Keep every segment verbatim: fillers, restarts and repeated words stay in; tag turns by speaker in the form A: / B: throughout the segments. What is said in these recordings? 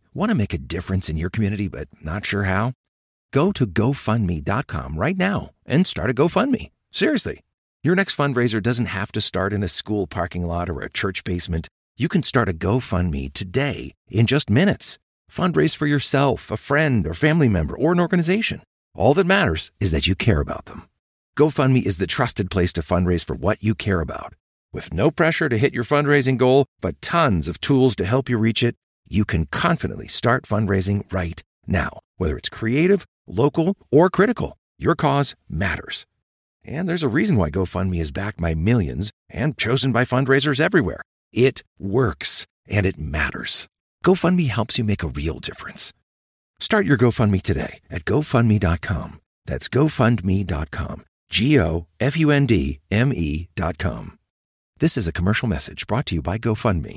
A: Want to make a difference in your community but not sure how? Go to go fund me dot com right now and start a GoFundMe. Seriously. Your next fundraiser doesn't have to start in a school parking lot or a church basement. You can start a GoFundMe today in just minutes. Fundraise for yourself, a friend, or family member, or an organization. All that matters is that you care about them. GoFundMe is the trusted place to fundraise for what you care about. With no pressure to hit your fundraising goal, but tons of tools to help you reach it, you can confidently start fundraising right now. Whether it's creative, local, or critical, your cause matters. And there's a reason why GoFundMe is backed by millions and chosen by fundraisers everywhere. It works, and it matters. GoFundMe helps you make a real difference. Start your GoFundMe today at go fund me dot com. That's go fund me dot com. G O F U N D M E dot com. This is a commercial message brought to you by GoFundMe.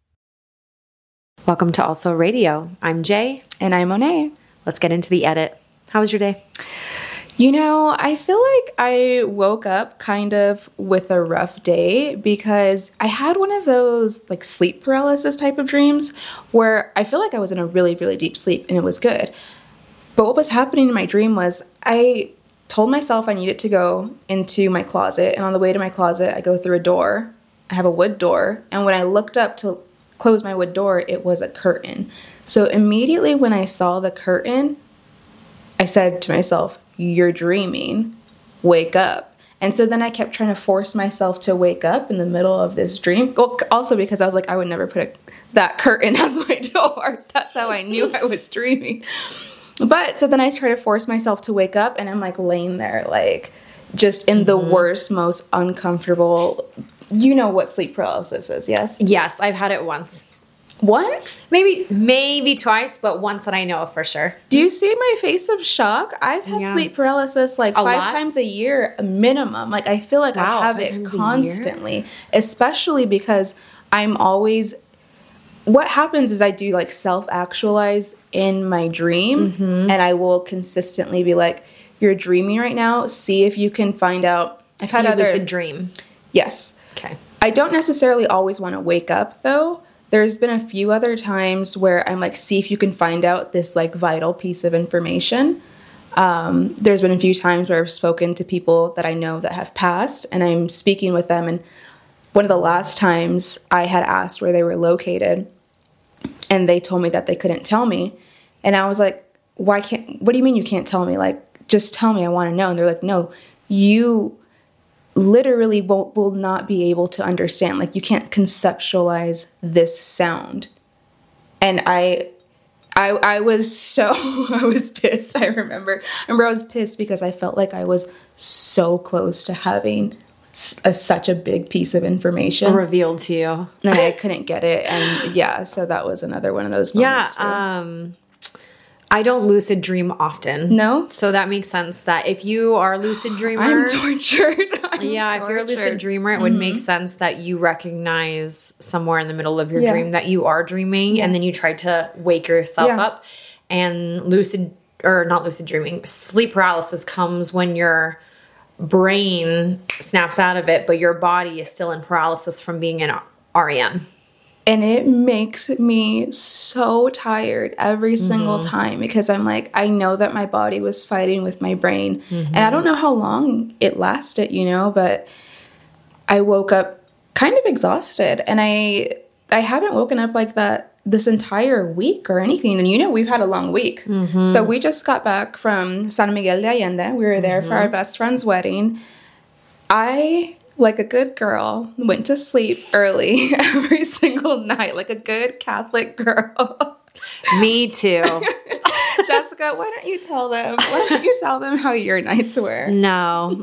B: Welcome to Also Radio. I'm Jay.
C: And I'm Monet.
B: Let's get into the edit. How was your day?
C: You know, I feel like I woke up kind of with a rough day because I had one of those like sleep paralysis type of dreams where I feel like I was in a really, really deep sleep and it was good. But what was happening in my dream was I told myself I needed to go into my closet. And on the way to my closet, I go through a door. I have a wood door. And when I looked up to close my wood door, it was a curtain. So immediately when I saw the curtain, I said to myself, "You're dreaming, wake up." And so then I kept trying to force myself to wake up in the middle of this dream. Also because I was like, I would never put a, that curtain as my door. That's how I knew I was dreaming. But so then I try to force myself to wake up and I'm like laying there like just in the mm-hmm. worst, most uncomfortable, you know what sleep paralysis is, yes?
B: Yes, I've had it once.
C: Once?
B: Maybe maybe twice, but once that I know of for sure.
C: Do you see my face of shock? I've had yeah. sleep paralysis like a five lot? times a year minimum. Like I feel like wow, I have it constantly, especially because I'm always, what happens is I do like self-actualize in my dream mm-hmm. and I will consistently be like, "You're dreaming right now. See if you can find out." I've
B: so
C: had
B: you
C: other
B: lucid dream.
C: Yes.
B: Okay.
C: I don't necessarily always want to wake up though. There's been a few other times where I'm like, see if you can find out this like vital piece of information. Um, there's been a few times where I've spoken to people that I know that have passed and I'm speaking with them. And one of the last times I had asked where they were located and they told me that they couldn't tell me. And I was like, why can't, what do you mean you can't tell me? Like, just tell me, I want to know. And they're like, no, you literally will, will not be able to understand. Like you can't conceptualize this sound. And I, I, I was so, I was pissed. I remember, I remember I was pissed because I felt like I was so close to having a, such a big piece of information
B: revealed to you.
C: And I couldn't get it. And yeah, so that was another one of those moments
B: yeah,
C: too.
B: um, I don't lucid dream often.
C: No?
B: So that makes sense that if you are a lucid dreamer.
C: I'm tortured. I'm
B: yeah,
C: tortured.
B: If you're a lucid dreamer, it mm-hmm. would make sense that you recognize somewhere in the middle of your
C: yeah.
B: dream that you are dreaming yeah. and then you try to wake yourself
C: yeah.
B: up. And lucid, or not lucid dreaming, sleep paralysis comes when your brain snaps out of it, but your body is still in paralysis from being in R E M.
C: And it makes me so tired every single mm-hmm. time because I'm like, I know that my body was fighting with my brain. Mm-hmm. And I don't know how long it lasted, you know, but I woke up kind of exhausted. And I I haven't woken up like that this entire week or anything. And, you know, we've had a long week. Mm-hmm. So we just got back from San Miguel de Allende. We were there mm-hmm. for our best friend's wedding. I... like a good girl, went to sleep early every single night, like a good Catholic girl.
B: Me too.
C: Jessica, why don't you tell them? Why don't you tell them how your nights were?
B: No.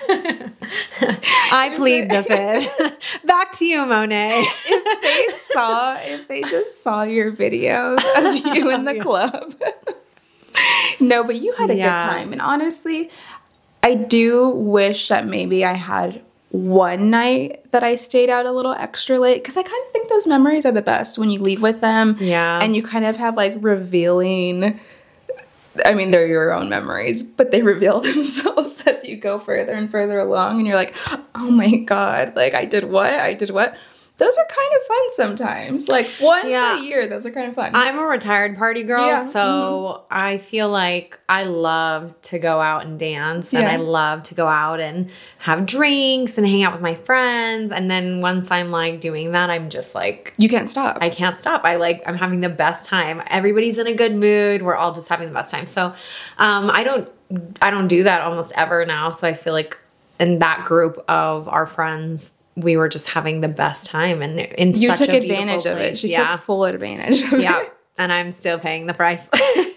B: I plead the fifth. Back to you, Monet.
C: If they saw, if they just saw your videos of you in the club. No, but you had a yeah. good time. And honestly, I do wish that maybe I had one night that I stayed out a little extra late because I kind of think those memories are the best when you leave with them.
B: Yeah.
C: And you kind of have like revealing, I mean, they're your own memories, but they reveal themselves as you go further and further along. And you're like, oh my God, like I did what? I did what? those are kind of fun sometimes. Like once
B: Yeah.
C: a year, those are kind of fun.
B: I'm a retired party girl,
C: Yeah.
B: so
C: Mhm.
B: I feel like I love to go out and dance, and
C: Yeah.
B: I love to go out and have drinks and hang out with my friends. And then once I'm like doing that, I'm just like,
C: you can't stop.
B: I can't stop. I like, I'm having the best time. Everybody's in a good mood. We're all just having the best time. So, um, I don't, I don't do that almost ever now. So I feel like in that group of our friends, we were just having the best time, and in
C: you
B: such
C: took
B: a
C: advantage
B: beautiful
C: of
B: place.
C: it. She
B: yeah.
C: took full advantage of
B: yeah.
C: it.
B: And I'm still paying the price.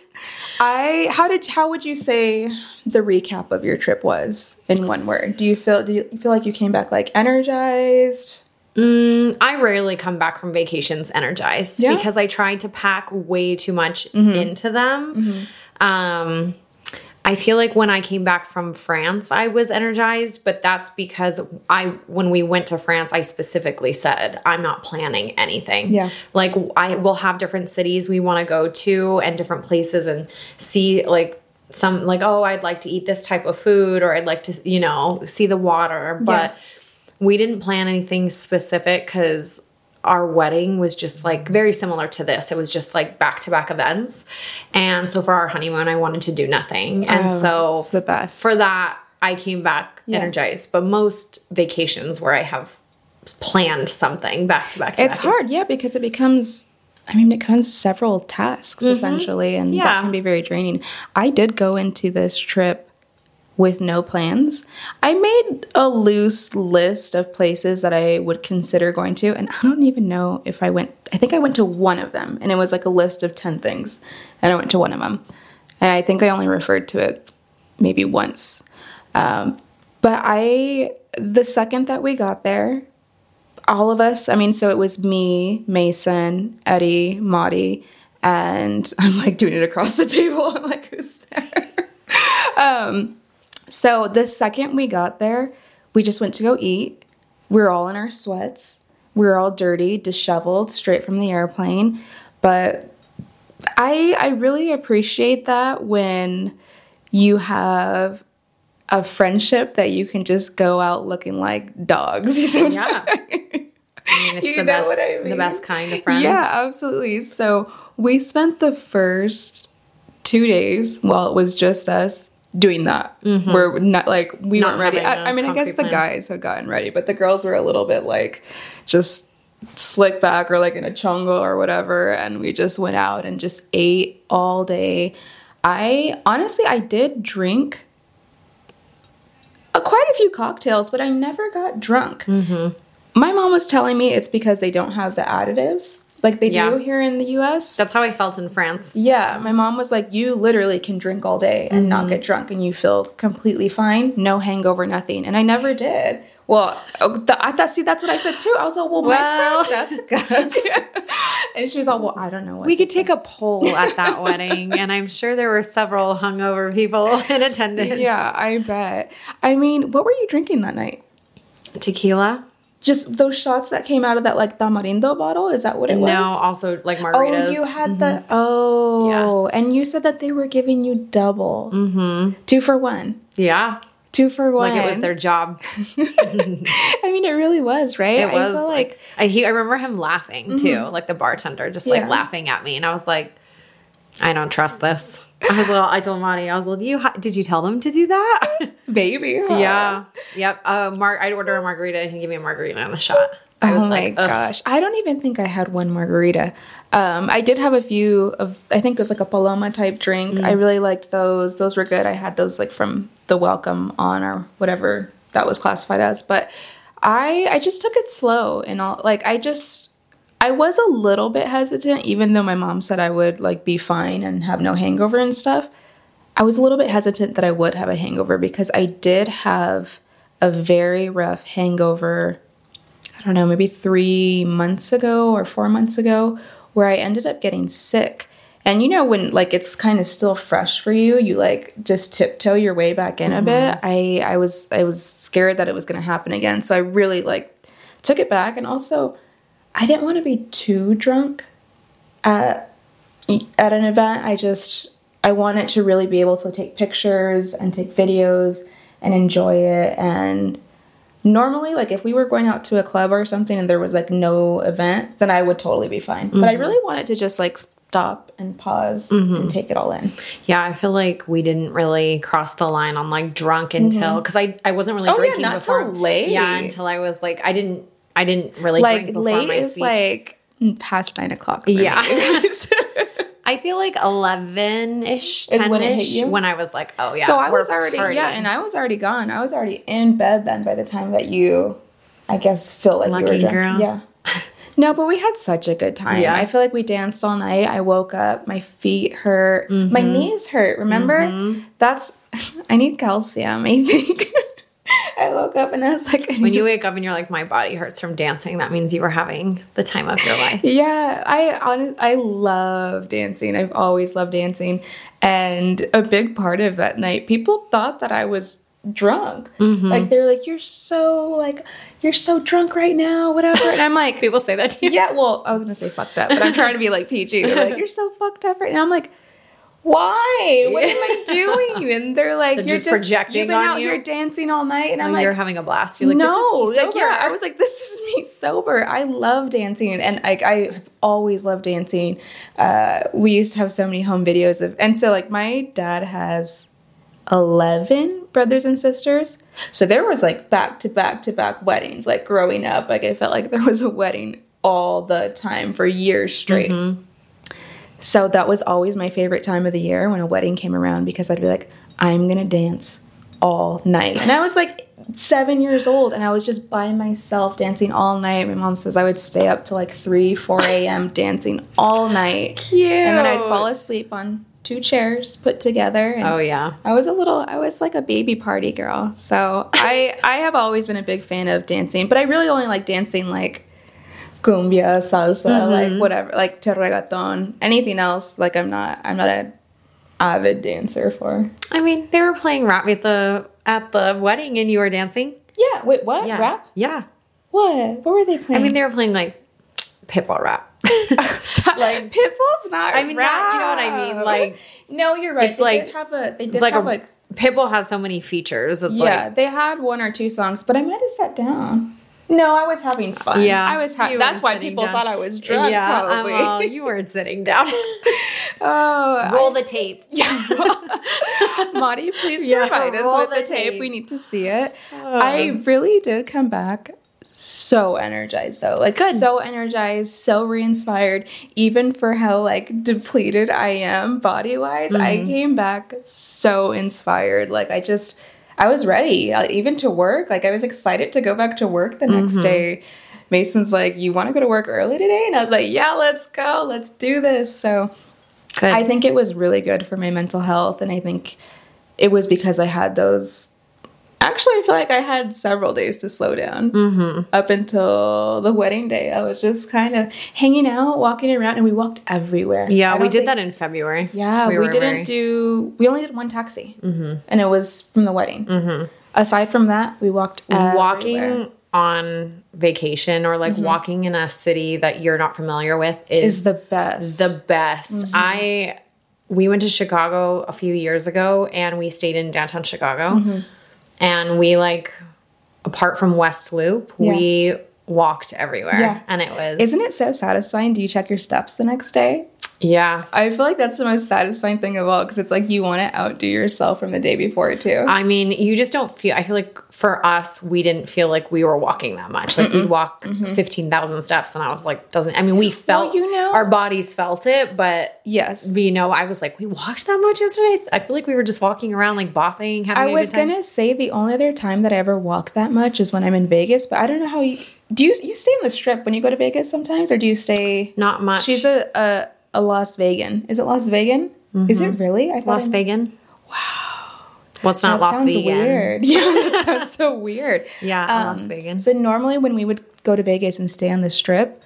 C: I how did how would you say the recap of your trip was in one word? Do you feel do you feel like you came back like energized?
B: Mm, I rarely come back from vacations energized
C: Yeah?
B: because I tried to pack way too much
C: Mm-hmm.
B: into them. Um, I feel like when I came back from France, I was energized, but that's because I, when we went to France, I specifically said, I'm not planning anything.
C: Yeah.
B: Like I will have different cities we want to go to and different places and see like some like, oh, I'd like to eat this type of food, or I'd like to, you know, see the water. But
C: Yeah.
B: we didn't plan anything specific because our wedding was just like very similar to this. It was just like back to back events. And so for our honeymoon, I wanted to do nothing. And
C: Oh,
B: so
C: it's the best.
B: for that, I came back
C: Yeah.
B: energized. But most vacations where I have planned something back to back to
C: It's
B: back,
C: hard, yeah, because it becomes I mean, it becomes several tasks essentially, and
B: Yeah.
C: that can be very draining. I did go into this trip with no plans. I made a loose list of places that I would consider going to, and I don't even know if I went, I think I went to one of them, and it was like a list of ten things, and I went to one of them. And I think I only referred to it maybe once. Um, but I, the second that we got there, all of us, I mean, so it was me, Mason, Eddie, Maudie, and I'm like doing it across the table. I'm like, who's there? um, so the second we got there, we just went to go eat. We were all in our sweats. We were all dirty, disheveled, straight from the airplane. But I I really appreciate that when you have a friendship that you can just go out looking like dogs.
B: Yeah. I mean, it's
C: You
B: the
C: know
B: best,
C: what I mean?
B: the best kind of friends.
C: Yeah, absolutely. So we spent the first two days while it was just us doing that. We're not like we
B: Not
C: weren't ready.
B: having a
C: I, I mean, I guess
B: concrete
C: the
B: plan.
C: guys had gotten ready, but the girls were a little bit like just slick back or like in a chongo or whatever, and we just went out and just ate all day. I honestly, I did drink uh, quite a few cocktails, but I never got drunk.
B: Mm-hmm.
C: My mom was telling me it's because they don't have the additives like they
B: Yeah.
C: do here in the U S.
B: That's how I felt in France.
C: Yeah, my mom was like, you literally can drink all day and not get drunk and you feel completely fine, no hangover, nothing. And I never did. Well, oh, th- I thought, see, that's what I said too. I was like, well,
B: Well.
C: my friend Jessica. And she was all, well, I don't know what
B: We
C: to
B: could take a poll at that wedding, and I'm sure there were several hungover people in attendance.
C: say. Yeah, I bet. I mean, what were you drinking that night?
B: Tequila?
C: Just those shots that came out of that like tamarindo bottle? Is that what it was?
B: No, also like margaritas.
C: Oh, you had the oh, and you said that they were giving you double, mm-hmm. two for one,
B: Yeah.
C: two for one.
B: Like it was their job.
C: I mean, it really was, right?
B: It was
C: I feel
B: like,
C: like
B: I, he, I remember him laughing too, like the bartender, just like
C: Yeah.
B: laughing at me, and I was like, I don't trust this. I was little. I told Monty, I was like, you did you tell them to do that?
C: baby. Huh?
B: Yeah. Yep. Uh, Mar- I'd order a margarita, and he'd give me a margarita and a shot. I
C: Oh
B: was
C: my
B: like, ugh.
C: gosh, I don't even think I had one margarita. Um, I did have a few of, I think it was like a Paloma type drink.
B: Mm.
C: I really liked those. Those were good. I had those like from the Welcome On or whatever that was classified as. But I, I just took it slow and all. Like I just, I was a little bit hesitant, even though my mom said I would like be fine and have no hangover and stuff. I was a little bit hesitant that I would have a hangover because I did have a very rough hangover. I don't know, maybe three months ago or four months ago, where I ended up getting sick. And you know, when like it's kind of still fresh for you, you like just tiptoe your way back in a bit. I, I was I was scared that it was going to happen again, so I really like took it back. And also, I didn't want to be too drunk at at an event. I just I wanted to really be able to take pictures and take videos and enjoy it. And Normally, like if we were going out to a club or something and there was like no event, then I would totally be fine. Mm-hmm. But I really wanted to just like stop and pause mm-hmm. and take it all in.
B: Yeah, I feel like we didn't really cross the line on like drunk until because mm-hmm. I I wasn't really
C: oh,
B: drinking
C: yeah, not
B: before
C: till late.
B: Yeah, until I was like I didn't I didn't really
C: like,
B: drink before
C: late
B: my
C: is
B: speech.
C: Like past nine o'clock.
B: Yeah. I feel like eleven-ish, ten-ish when, when I was like, oh, yeah.
C: So I was already, partying. yeah, and I was already gone. I was already in bed then by the time that you, I guess, feel like
B: Lucky
C: you were drunk.
B: girl.
C: Yeah. No, but we had such a good time. Yeah. I feel like we danced all night. I woke up. My feet hurt. Mm-hmm. My knees hurt. Remember? Mm-hmm. That's, I need calcium, I think. I woke up and I was like...
B: When you wake up and you're like, my body hurts from dancing, that means you were having the time of your life.
C: Yeah, I honest, I love dancing. I've always loved dancing. And a big part of that night, people thought that I was drunk. Mm-hmm. Like, they were like, you're so, like, you're so drunk right now, whatever. And I'm like...
B: People say that to you?
C: Yeah, well, I was going to say fucked up, but I'm trying to be, like, P G. They're like, you're so fucked up right now. I'm like... Why? What am I doing? And they're like,
B: they're
C: you're
B: just,
C: just
B: projecting
C: you've been
B: on
C: out
B: you.
C: here dancing all night, and
B: oh,
C: I'm like,
B: you're having a blast. You're like,
C: no,
B: this is me
C: like,
B: sober.
C: yeah. I was like, this is me sober. I love dancing, and like I've always loved dancing. Uh, we used to have so many home videos of, and so like my dad has eleven brothers and sisters, so there was like back to back to back weddings. Like growing up, like I felt like there was a wedding all the time for years straight. Mm-hmm. So that was always my favorite time of the year when a wedding came around because I'd be like, I'm going to dance all night. And I was like seven years old and I was just by myself dancing all night. My mom says I would stay up till like three, four a.m. dancing all night.
B: Cute.
C: And then I'd fall asleep on two chairs put together. And
B: oh, yeah.
C: I was a little, I was like a baby party girl. So I, I have always been a big fan of dancing, but I really only like dancing like cumbia, salsa, mm-hmm. like whatever, like reggaeton, anything else. Like I'm not, I'm not a avid dancer for.
B: I mean, they were playing rap at the at the wedding, and you were dancing.
C: Yeah. Wait, what?
B: Yeah.
C: Rap?
B: Yeah.
C: What? What were they playing?
B: I mean, they were playing like Pitbull rap.
C: Like Pitbull's not.
B: I mean,
C: rap.
B: Not, you know what I mean? Like,
C: no, you're right.
B: It's
C: they
B: like
C: did have a. They did
B: it's like
C: have
B: a,
C: like.
B: Pitbull has so many features. It's
C: yeah,
B: like,
C: they had one or two songs, but I might have sat down. No, I was having fun.
B: Yeah,
C: I was. Ha- that's why people
B: down.
C: thought I was drunk.
B: Yeah,
C: probably.
B: Um, well, you weren't sitting down.
C: Oh,
B: roll
C: I,
B: the tape.
C: Yeah, Maudie, please
B: yeah,
C: provide us with the, the tape. tape. We need to see it. Um, I really did come back so energized, though. Like good. So energized, so re-inspired. Even for how like depleted I am body wise, mm-hmm. I came back so inspired. Like I just. I was ready, uh, even to work. Like, I was excited to go back to work the next mm-hmm. day. Mason's like, you want to go to work early today? And I was like, yeah, let's go. Let's do this. So good. I think it was really good for my mental health. And I think it was because I had those... Actually, I feel like I had several days to slow down. Mm-hmm. Up until the wedding day. I was just kind of hanging out, walking around, and we walked everywhere.
B: Yeah, we did think, that in February.
C: Yeah, we, we didn't very... do... We only did one taxi. Mm-hmm. And it was from the wedding. Mm-hmm. Aside from that, we walked everywhere.
B: Walking on vacation or like mm-hmm. walking in a city that you're not familiar with is...
C: Is the best.
B: The best. Mm-hmm. I... We went to Chicago a few years ago, and we stayed in downtown Chicago. Mm-hmm. And we, like, apart from West Loop, yeah. we walked everywhere. Yeah. And it was...
C: Isn't it so satisfying? Do you check your steps the next day?
B: Yeah.
C: I feel like that's the most satisfying thing of all because it's like you want to outdo yourself from the day before, too.
B: I mean, you just don't feel... I feel like for us, we didn't feel like we were walking that much. Like, Mm-mm. we'd walk mm-hmm. fifteen thousand steps, and I was like, doesn't... I mean, we felt...
C: Well, you know...
B: Our bodies felt it, but...
C: Yes.
B: You know, I was like, we walked that much yesterday? I feel like we were just walking around, like, bopping, having
C: I
B: a
C: was
B: good time.
C: going to say the only other time that I ever walk that much is when I'm in Vegas, but I don't know how you... Do you you stay in the Strip when you go to Vegas sometimes, or do you stay...
B: Not much.
C: She's a... a A Las Vegan. Is it Las Vegan? Mm-hmm. Is it really? I
B: Las
C: I'm...
B: Vegan.
C: Wow.
B: Well, it's not
C: that
B: Las
C: sounds
B: Vegan.
C: Weird. Yeah, that sounds so weird.
B: Yeah,
C: um,
B: Las Vegan.
C: So normally when we would go to Vegas and stay on the Strip,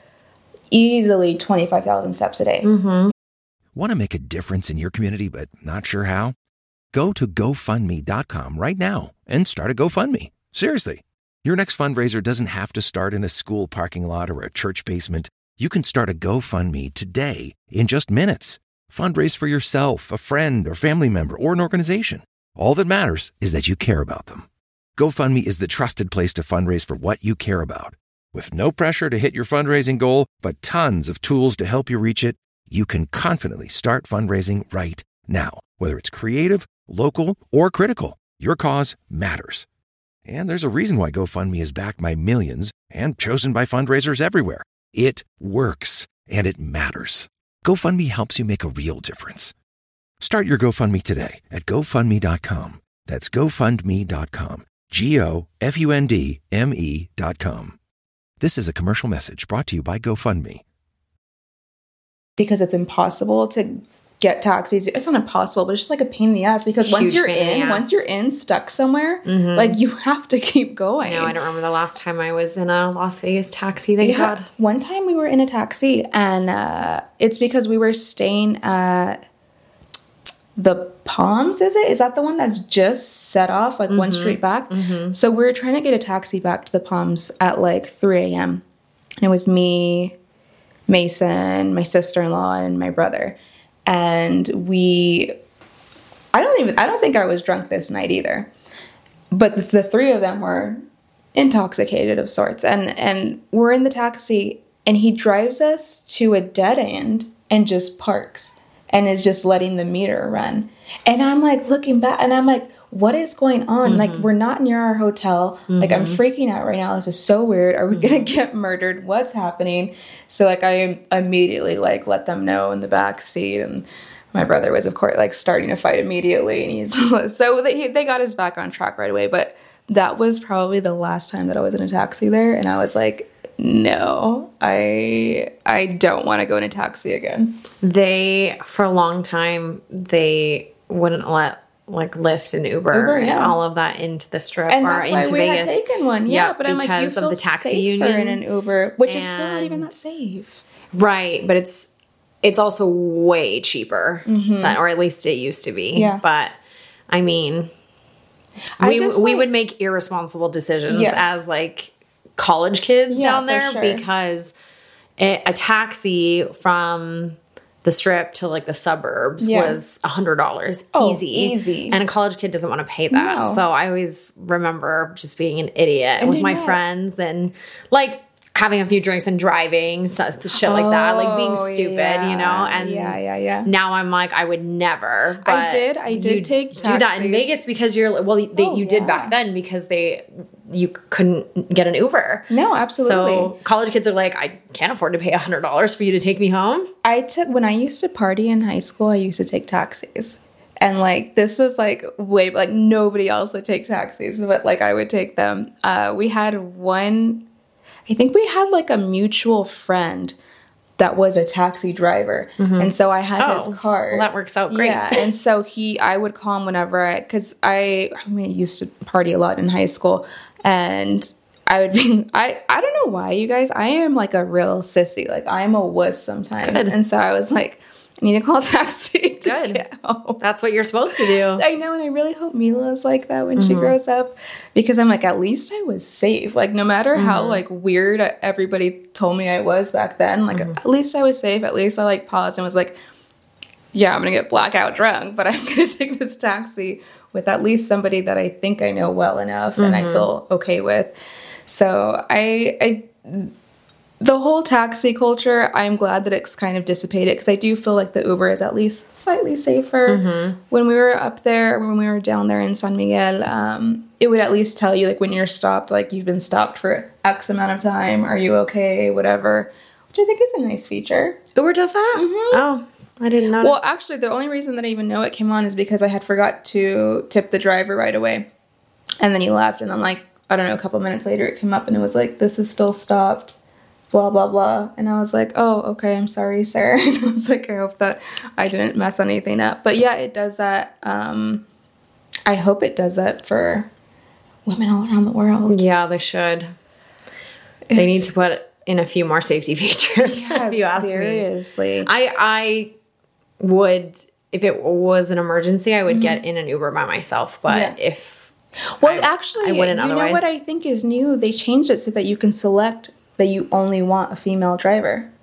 C: easily twenty-five thousand steps a day.
A: Mm-hmm. Want to make a difference in your community but not sure how? Go to go fund me dot com right now and start a GoFundMe. Seriously. Your next fundraiser doesn't have to start in a school parking lot or a church basement. You can start a GoFundMe today in just minutes. Fundraise for yourself, a friend, or family member, or an organization. All that matters is that you care about them. GoFundMe is the trusted place to fundraise for what you care about. With no pressure to hit your fundraising goal, but tons of tools to help you reach it, you can confidently start fundraising right now. Whether it's creative, local, or critical, your cause matters. And there's a reason why GoFundMe is backed by millions and chosen by fundraisers everywhere. It works, and it matters. GoFundMe helps you make a real difference. Start your GoFundMe today at GoFundMe dot com. That's GoFundMe dot com. G O F U N D M E dot com. This is a commercial message brought to you by GoFundMe.
C: Because it's impossible to get taxis. It's not impossible, but it's just like a pain in the ass because
B: Huge
C: once you're
B: pain in
C: in,
B: the
C: once
B: ass.
C: you're in, stuck somewhere, like you have to keep going.
B: No, I don't remember the last time I was in a Las Vegas taxi. Thank
C: Yeah.
B: God.
C: One time we were in a taxi, and uh, it's because we were staying at the Palms, is it? Is that the one that's just set off, like one street back? So we were trying to get a taxi back to the Palms at like three a.m. And it was me, Mason, my sister-in-law, and my brother. And we, I don't even, I don't think I was drunk this night either. But the, the three of them were intoxicated of sorts. And, and we're in the taxi, and he drives us to a dead end and just parks and is just letting the meter run. And I'm like looking back, and I'm like, what is going on? Mm-hmm. Like, we're not near our hotel. Mm-hmm. Like, I'm freaking out right now. This is so weird. Are we mm-hmm. going to get murdered? What's happening? So, like, I immediately, like, let them know in the back seat. And my brother was, of course, like, starting to fight immediately. And he's so they, they got us back on track right away. But that was probably the last time that I was in a taxi there. And I was like, no, I I don't want to go in a taxi again.
B: They, for a long time, they wouldn't let like Lyft and Uber,
C: Uber yeah.
B: and all of that into the Strip
C: and
B: or
C: that's
B: into
C: why we
B: Vegas.
C: had taken one, yeah.
B: yeah
C: but I'm like, you
B: because
C: feel
B: of the taxi
C: safer
B: union
C: in an Uber, which
B: and,
C: is still not even that safe,
B: right? But it's it's also way cheaper, mm-hmm. than, or at least it used to be.
C: Yeah.
B: But I mean,
C: I
B: we
C: just,
B: we
C: like,
B: would make irresponsible decisions
C: yes.
B: as like college kids
C: yeah,
B: down there
C: sure.
B: because it, a taxi from the Strip to like the suburbs
C: yeah.
B: was a hundred dollars
C: oh,
B: easy,
C: easy,
B: and a college kid doesn't want to pay that.
C: No.
B: So I always remember just being an idiot and with my know. friends and like having a few drinks and driving, so, shit like oh, that, like being stupid,
C: yeah.
B: you know. And
C: yeah, yeah, yeah.
B: Now I'm like, I would never. But
C: I did. I did
B: you
C: take taxis.
B: do that in Vegas because you're well. They,
C: oh,
B: you did
C: yeah.
B: back then because they you couldn't get an Uber.
C: No, absolutely.
B: So college kids are like, I can't afford to pay a hundred dollars for you to take me home.
C: I took when I used to party in high school. I used to take taxis. And, like, this is, like, way, like, nobody else would take taxis, but, like, I would take them. Uh, we had one, I think we had, like, a mutual friend that was a taxi driver. Mm-hmm. And so I had
B: oh,
C: his card.
B: Well, that works out great.
C: Yeah, and so he, I would call him whenever I, because I, I mean, I used to party a lot in high school. And I would be, I, I don't know why, you guys, I am, like, a real sissy. Like, I'm a wuss sometimes. Good. And so I was like, I need to call a taxi to
B: Good.
C: get home.
B: That's what you're supposed to do.
C: I know, and I really hope Mila is like that when mm-hmm. she grows up, because I'm like, at least I was safe. Like, no matter mm-hmm. how like weird everybody told me I was back then, like mm-hmm. at least I was safe. At least I like paused and was like, yeah, I'm gonna get blackout drunk, but I'm gonna take this taxi with at least somebody that I think I know well enough mm-hmm. and I feel okay with. So I, I. The whole taxi culture, I'm glad that it's kind of dissipated because I do feel like the Uber is at least slightly safer. Mm-hmm. When we were up there, when we were down there in San Miguel, um, it would at least tell you, like, when you're stopped, like, you've been stopped for X amount of time. Are you okay? Whatever. Which I think is a nice feature.
B: Uber does that? Mm-hmm. Oh, I didn't notice.
C: Well, actually, the only reason that I even know it came on is because I had forgot to tip the driver right away. And then he left. And then, like, I don't know, a couple minutes later, it came up and it was like, this is still stopped. Blah, blah, blah. And I was like, oh, okay, I'm sorry, sir. And I was like, I hope that I didn't mess anything up. But yeah, it does that. Um, I hope it does that for women all around the world.
B: Yeah, they should. It's, they need to put in a few more safety features,
C: yeah,
B: if you ask
C: seriously.
B: me. I, I would, if it was an emergency, I would mm-hmm. get in an Uber by myself. But yeah. if...
C: Well,
B: I,
C: actually,
B: I wouldn't
C: you
B: otherwise.
C: know what I think is new? They changed it so that you can select that you only want a female driver.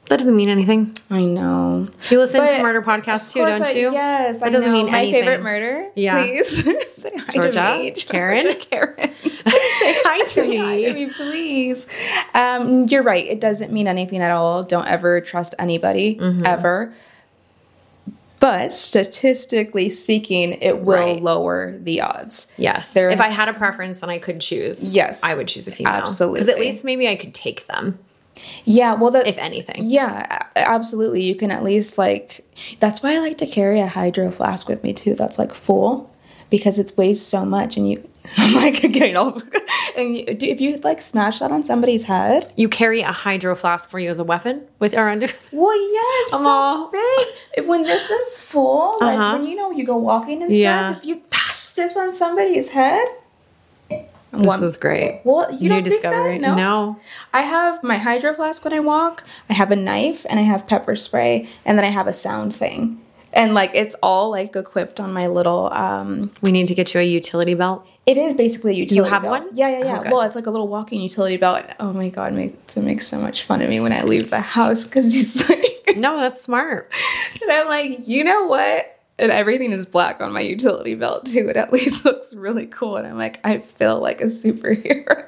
B: That doesn't mean anything.
C: I know.
B: You listen
C: But
B: to murder podcasts too, don't
C: I,
B: you?
C: Yes.
B: That
C: I
B: doesn't
C: know.
B: mean
C: My
B: anything.
C: favorite murder.
B: Yeah.
C: Please say hi
B: Georgia?
C: to me.
B: Karen?
C: Georgia Karen.
B: Say hi to
C: Say hi to
B: me.
C: me, please. Um, you're right. It doesn't mean anything at all. Don't ever trust anybody,
B: Mm-hmm.
C: ever. But statistically speaking, it will
B: Right.
C: lower the odds.
B: Yes.
C: There-
B: if I had a preference and I could choose,
C: Yes.
B: I would choose a female.
C: Absolutely.
B: Because at least maybe I could take them,
C: Yeah, well, that
B: if anything.
C: yeah, a- absolutely. You can at least like. That's why I like to carry a hydro flask with me too. That's like full, because it weighs so much, and you. I'm like getting old. And you, do- if you like smash that on somebody's head.
B: You carry a hydro flask for you as a weapon with or under.
C: Well, yeah, it's
B: I'm
C: so
B: all-
C: big. If when this is full, like
B: Uh-huh.
C: when you know you go walking and
B: Yeah.
C: stuff, if you toss this on somebody's head.
B: This
C: One-
B: is great.
C: Well, you
B: New
C: don't
B: discovery.
C: think that? No?
B: no.
C: I have my hydro flask when I walk. I have a knife and I have pepper spray, and then I have a sound thing. And like it's all like equipped on my little. um
B: We need to get you a utility belt.
C: It is basically a utility
B: have
C: belt.
B: one?
C: Yeah, yeah, yeah.
B: Oh, good.
C: Well, it's like a little walking utility belt. Oh my god, makes it makes so much fun of me when I leave the house because he's like,
B: No, that's smart.
C: and I'm like, you know what? And everything is black on my utility belt too. It at least looks really cool. And I'm like, I feel like a superhero.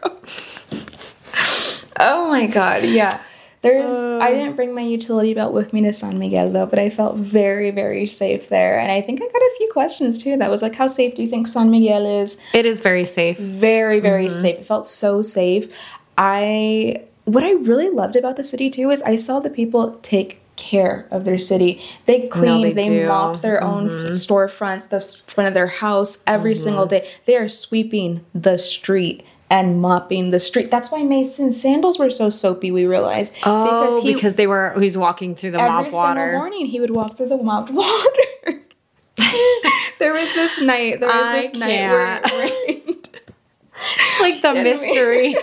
C: Oh my god, yeah. There's
B: Uh.
C: I didn't bring my utility belt with me to San Miguel though, but I felt very, very safe there. And I think I got a few questions too. That was like, how safe do you think San Miguel is?
B: It is very safe.
C: Very, very
B: Mm-hmm.
C: safe. It felt so safe. I what I really loved about the city too is I saw the people take care of their city. They clean,
B: they
C: they,
B: do.
C: mop their own f- storefronts, the s- front of their house every single day. They are sweeping the street and mopping the street. That's why Mason's sandals were so soapy, we realized.
B: Oh,
C: he,
B: because they were. He's walking through the
C: every
B: mop water.
C: single morning he would walk through the mopped water. There was this night, there was
B: I
C: this night where it
B: can't.
C: rained.
B: It's like the
C: Didn't we?
B: mystery,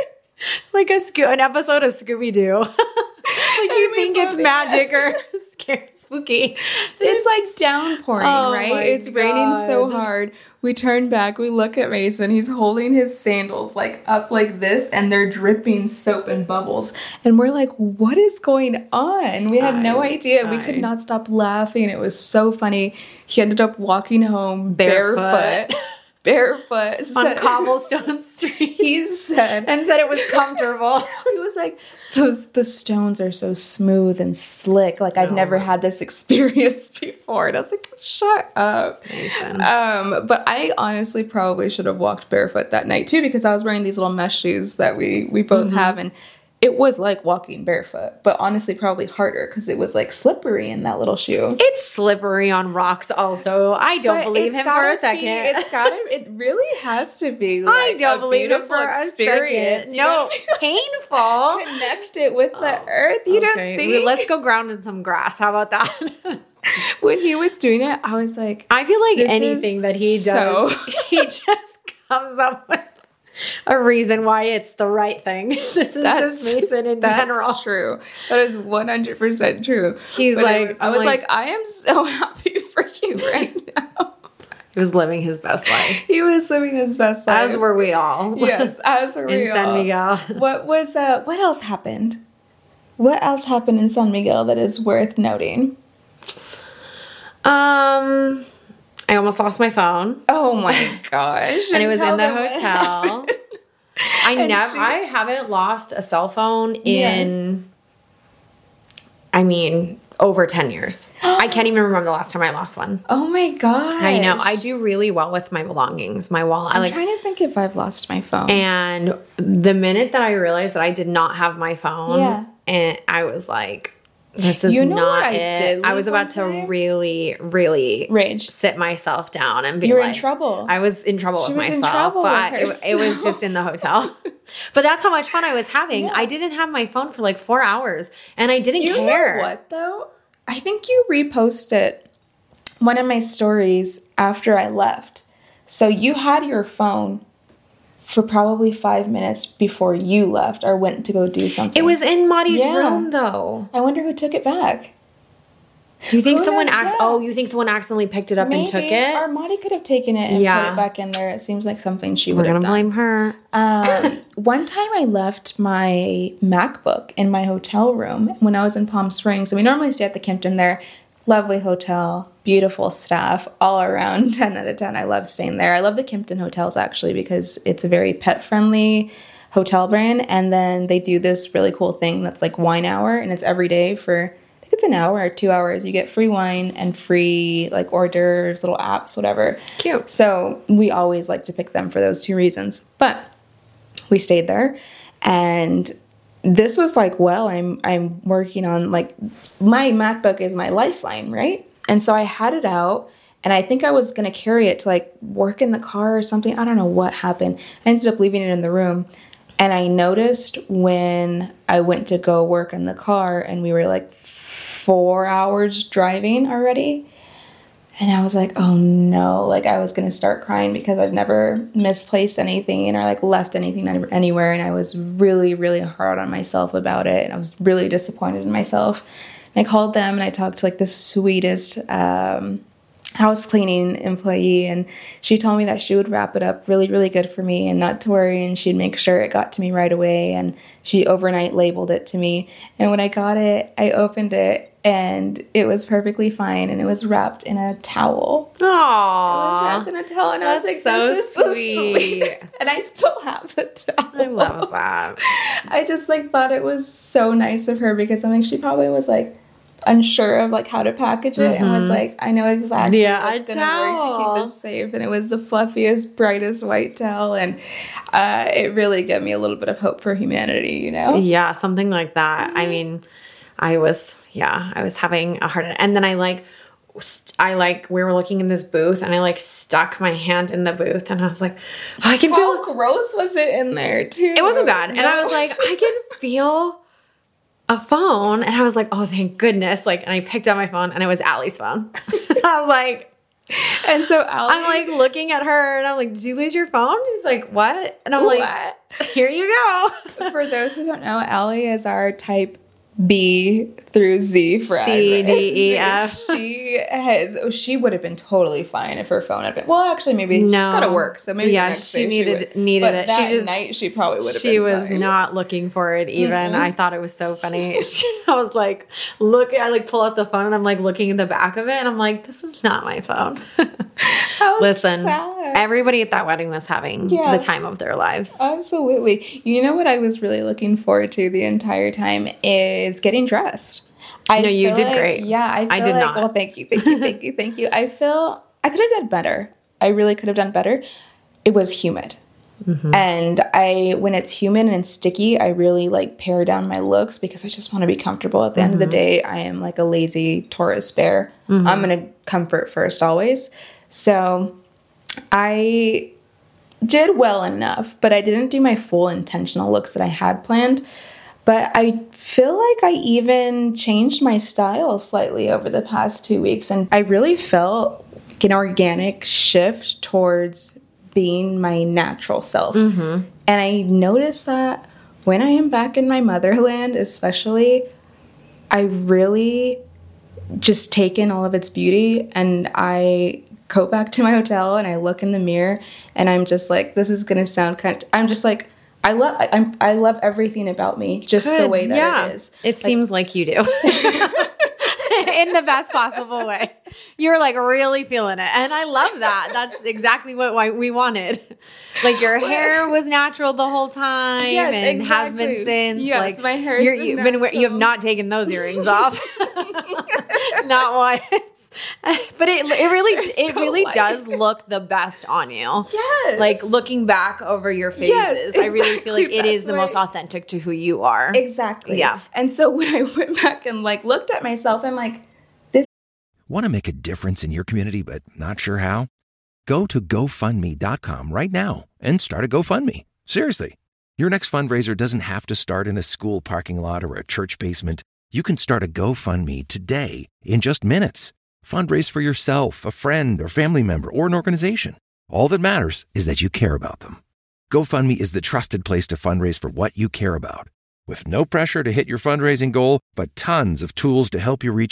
B: like a Sco- an episode of Scooby Doo. Like you
C: we
B: think it's
C: both-
B: magic
C: yes.
B: or scary, spooky.
C: It's like downpouring,
B: Oh
C: right?
B: my
C: It's raining so
B: God.
C: hard. We turn back, we look at Mason. He's holding his sandals like up like this, and they're dripping soap and bubbles. And we're like, what is going on? We had no
B: I-
C: idea. We could
B: I-
C: not stop laughing. It was so funny. He ended up walking home
B: Barefoot.
C: barefoot. Barefoot.
B: On
C: Said-
B: cobblestone street.
C: He said,
B: And said it was comfortable.
C: he was like, those the stones are so smooth and slick. Like I've never had this experience before. And I was like, shut up.
B: Mason.
C: Um, but I honestly probably should have walked barefoot that night too, because I was wearing these little mesh shoes that we we both
B: Mm-hmm.
C: have, and it was like walking barefoot, but honestly probably harder because it was like slippery in that little shoe.
B: It's slippery on rocks also. I don't
C: But
B: believe
C: it's
B: him for
C: gotta
B: a
C: be-
B: second.
C: it's gotta. It really has to be. Like
B: I don't
C: a
B: believe him
C: beautiful
B: for a
C: experience.
B: second.
C: You know
B: No,
C: what I mean?
B: painful.
C: Connect it with the earth. You don't
B: Okay,
C: think?
B: let's go ground in some grass. How about that?
C: When he was doing it, I was like,
B: I feel like
C: This
B: anything
C: is
B: that he does,
C: so-
B: he just comes up with a reason why it's the right thing. This is just Mason in
C: that's
B: general.
C: true. That is one hundred percent true.
B: He's
C: But
B: like-
C: it was- I
B: I'm
C: was
B: like-
C: like, I am so happy for you right now.
B: He was living his best life.
C: He was living his best life.
B: As were we all.
C: Yes, as were
B: in
C: we
B: San
C: all.
B: Miguel.
C: What was, uh, what else happened? What else happened in San Miguel that is worth noting?
B: Um, I almost lost my phone,
C: Oh my gosh.
B: and it was
C: Tell
B: in the
C: them what
B: hotel.
C: happened.
B: I
C: And
B: never,
C: she-
B: I haven't lost a cell phone in, I mean, over ten years. I can't even remember the last time I lost one.
C: Oh my gosh.
B: I know. I do really well with my belongings, my wallet. I
C: I'm
B: like,
C: trying to think if I've lost my phone.
B: and the minute that I realized that I did not have my phone,
C: Yeah.
B: and I was like, this is
C: You know
B: not
C: what I
B: it.
C: did
B: I was
C: leave
B: about to
C: one time?
B: really, really
C: Rage.
B: sit myself down and be
C: You were
B: like,
C: in trouble.
B: I was in trouble
C: She
B: with
C: was in
B: myself,
C: trouble
B: but
C: with
B: I, it, it was
C: herself.
B: just in the hotel. But that's how much fun I was having.
C: Yeah.
B: I didn't have my phone for like four hours, and I didn't
C: You
B: care.
C: know what though? I think you reposted one of my stories after I left. So you had your phone for probably five minutes before you left or went to go do something.
B: It was in Maddie's
C: Yeah.
B: room, though.
C: I wonder who took it back.
B: Do you think
C: Who
B: someone
C: knows?
B: acts?
C: Yeah.
B: Oh, you think someone accidentally picked it up
C: Maybe.
B: and took it?
C: Or Maddie could have taken it and
B: Yeah.
C: put it back in there. It seems like something she
B: We're
C: would
B: gonna
C: have done.
B: blame her.
C: Um, one time I left my MacBook in my hotel room when I was in Palm Springs. And we normally stay at the Kimpton there. Lovely hotel, beautiful staff all around. ten out of ten. I love staying there. I love the Kimpton hotels actually because it's a very pet friendly hotel brand. And then they do this really cool thing that's like wine hour, and it's every day for, I think it's an hour or two hours. You get free wine and free like hors d'oeuvres, little apps, whatever.
B: Cute.
C: So we always like to pick them for those two reasons. But we stayed there, and this was like, well, I'm I'm working on, like, my MacBook is my lifeline, right? And so I had it out, and I think I was gonna carry it to like work in the car or something. I don't know what happened. I ended up leaving it in the room. And I noticed when I went to go work in the car, and we were like four hours driving already. And I was like, oh no, like I was going to start crying because I've never misplaced anything or like left anything anywhere. And I was really, really hard on myself about it. And I was really disappointed in myself. And I called them and I talked to like the sweetest um, house cleaning employee, and she told me that she would wrap it up really, really good for me and not to worry, and she'd make sure it got to me right away. And she overnight labeled it to me. And when I got it, I opened it and it was perfectly fine, and it was wrapped in a towel.
B: Aww.
C: It was wrapped in a towel, and I was like,
B: That's so
C: this is the
B: sweet.
C: sweetest. And I still have the towel.
B: I love that.
C: I just like thought it was so nice of her because I'm like, she probably was like unsure of like how to package it, mm-hmm. and was like, I know exactly
B: yeah,
C: what's
B: a
C: gonna
B: towel.
C: work to keep this safe. And it was the fluffiest, brightest white towel, and uh, it really gave me a little bit of hope for humanity, you know?
B: Yeah, something like that. Mm-hmm. I mean, I was, yeah, I was having a hard, and then I like, I like, we were looking in this booth, and I like stuck my hand in the booth, and I was like, oh, I can
C: How
B: feel.
C: gross was it in there too?
B: It wasn't bad,
C: no.
B: and I was like, I can feel a phone, and I was like, oh, thank goodness. Like, and I picked up my phone, and it was Allie's phone. I was like,
C: and so Allie,
B: I'm like looking at her, and I'm like, did you lose your phone? She's like, what? And I'm what? like, here you go.
C: For those who don't know, Allie is our type B through Z friend.
B: C, D, E, F.
C: She has, oh, she would have been totally fine if her phone had been, well, actually, maybe
B: no.
C: she's got to work, so maybe
B: yeah,
C: the next
B: she
C: day
B: needed,
C: she would.
B: needed
C: but
B: it.
C: That
B: she just,
C: night, she probably would have
B: She
C: been
B: was
C: fine.
B: not looking for it even.
C: Mm-hmm.
B: I thought it was so funny. I was like, look, I like pull out the phone, and I'm like looking at the back of it, and I'm like, this is not my phone.
C: How
B: Listen,
C: sad.
B: Everybody at that wedding was having yeah. the time of their lives.
C: Absolutely. You know what I was really looking forward to the entire time is getting dressed. I
B: no, you did
C: like,
B: great.
C: Yeah, I, feel
B: I did
C: like,
B: not.
C: Well, thank you, thank you, thank you, thank you. I feel I could have done better. I really could have done better. It was humid. Mm-hmm. And I, when it's humid and sticky, I really like pare down my looks because I just want to be comfortable. At the mm-hmm. end of the day, I am like a lazy Taurus bear. Mm-hmm. I'm going to comfort first always. So I did well enough, but I didn't do my full intentional looks that I had planned. But I feel like I even changed my style slightly over the past two weeks. And I really felt an organic shift towards being my natural self. Mm-hmm. And I noticed that when I am back in my motherland, especially, I really just take in all of its beauty. And I go back to my hotel and I look in the mirror and I'm just like, this is going to sound kind of, I'm just like, I love I, I'm, I love everything about me, just
B: Good.
C: the way that
B: yeah.
C: it is.
B: It like, seems like you do. In the best possible way. You're like really feeling it. And I love that. That's exactly what we wanted. Like your hair was natural the whole time
C: yes,
B: and
C: exactly.
B: has been since.
C: Yes,
B: like,
C: my hair
B: you're, you've been you have not taken those earrings off. Not once. But it it really
C: They're
B: it
C: so
B: really
C: light.
B: does look the best on you.
C: Yes.
B: Like looking back over your phases,
C: yes, exactly.
B: I really feel like it is the
C: right.
B: most authentic to who you are.
C: Exactly.
B: Yeah.
C: And so when I went back and like looked at myself, I'm like, this.
A: Want to make a difference in your community but not sure how? Go to GoFundMe dot com right now and start a GoFundMe. Seriously. Your next fundraiser doesn't have to start in a school parking lot or a church basement. You can start a GoFundMe today in just minutes. Fundraise for yourself, a friend, or family member, or an organization. All that matters is that you care about them. GoFundMe is the trusted place to fundraise for what you care about. With no pressure to hit your fundraising goal, but tons of tools to help you reach it,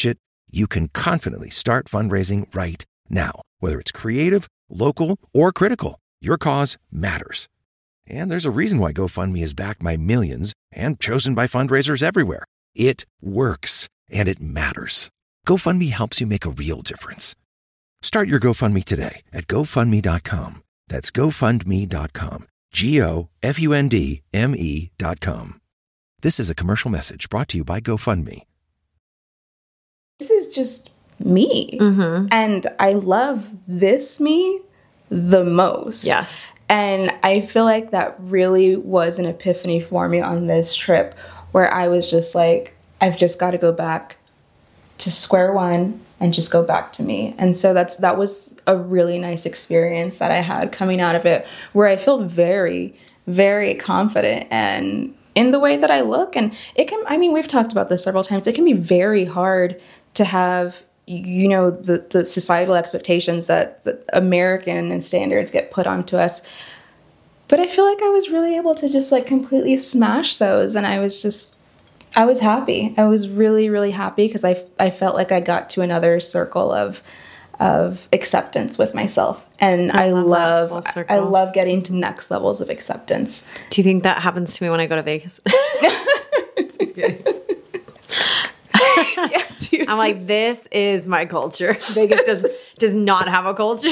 A: you can confidently start fundraising right now. Whether it's creative, local, or critical, your cause matters. And there's a reason why GoFundMe is backed by millions and chosen by fundraisers everywhere. It works, and it matters. GoFundMe helps you make a real difference. Start your GoFundMe today at GoFundMe dot com. That's GoFundMe dot com. G O F U N D M E dot com. This is a commercial message brought to you by GoFundMe.
C: This is just me. Mm-hmm. And I love this me the most.
B: Yes.
C: And I feel like that really was an epiphany for me on this trip, where I was just like, I've just got to go back to square one and just go back to me. And so that's that was a really nice experience that I had coming out of it, where I feel very, very confident and in the way that I look. And it can, I mean, we've talked about this several times. It can be very hard to have, you know, the, the societal expectations that the American and standards get put onto us. But I feel like I was really able to just like completely smash those. And I was just, I was happy. I was really, really happy because I, I felt like I got to another circle of of acceptance with myself. And I, I love, love I, I love getting to next levels of acceptance.
B: Do you think that happens to me when I go to Vegas? Just kidding.
C: Yes, you
B: I'm like, this is my culture. Vegas does does not have a culture.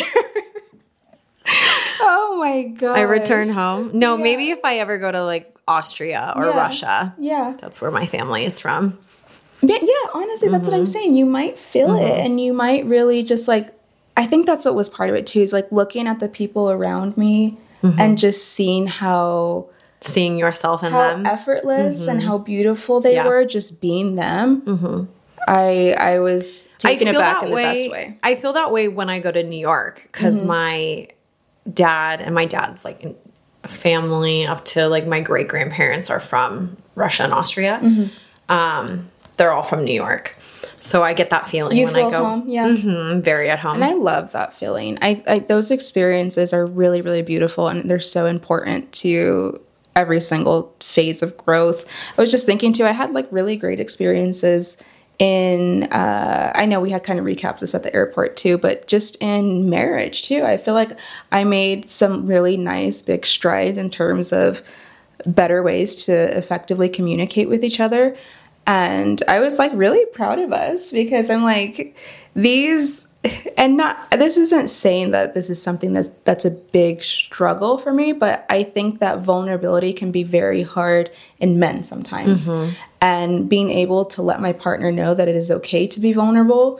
C: Oh my god!
B: I return home. No,
C: yeah.
B: Maybe if I ever go to like Austria or
C: yeah.
B: Russia.
C: Yeah,
B: that's where my family is from.
C: But yeah, honestly, that's mm-hmm. what I'm saying. You might feel mm-hmm. it, and you might really just like. I think that's what was part of it too. Is like looking at the people around me mm-hmm. and just seeing how.
B: Seeing yourself in
C: how
B: them.
C: effortless mm-hmm. and how beautiful they
B: yeah.
C: were, just being them. Mm-hmm. I I was taken aback in the
B: way,
C: best way.
B: I feel that way when I go to New York because mm-hmm. my dad and my dad's like family up to like my great grandparents are from Russia and Austria. Mm-hmm. Um, they're all from New York, so I get that feeling
C: you
B: when
C: feel
B: I go.
C: Home, yeah,
B: mm-hmm, very at home,
C: and I love that feeling. I, I those experiences are really really beautiful, and they're so important to every single phase of growth. I was just thinking too, I had like really great experiences in, uh, I know we had kind of recapped this at the airport too, but just in marriage too. I feel like I made some really nice big strides in terms of better ways to effectively communicate with each other. And I was like really proud of us because I'm like, these, and not, this isn't saying that this is something that's, that's a big struggle for me, but I think that vulnerability can be very hard in men sometimes. Mm-hmm. And being able to let my partner know that it is okay to be vulnerable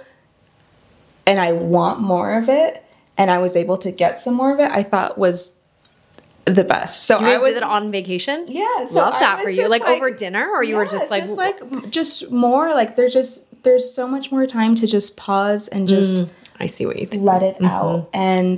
C: and I want more of it, and I was able to get some more of it, I thought was the best. So
B: you guys
C: I was,
B: did it on vacation?
C: Yeah. So
B: Love that for you. Like,
C: like
B: over dinner, or you
C: yeah,
B: were just like,
C: just like just more like there's just there's so much more time to just pause and just
B: mm, I see what you think.
C: Let it
B: mm-hmm.
C: out. And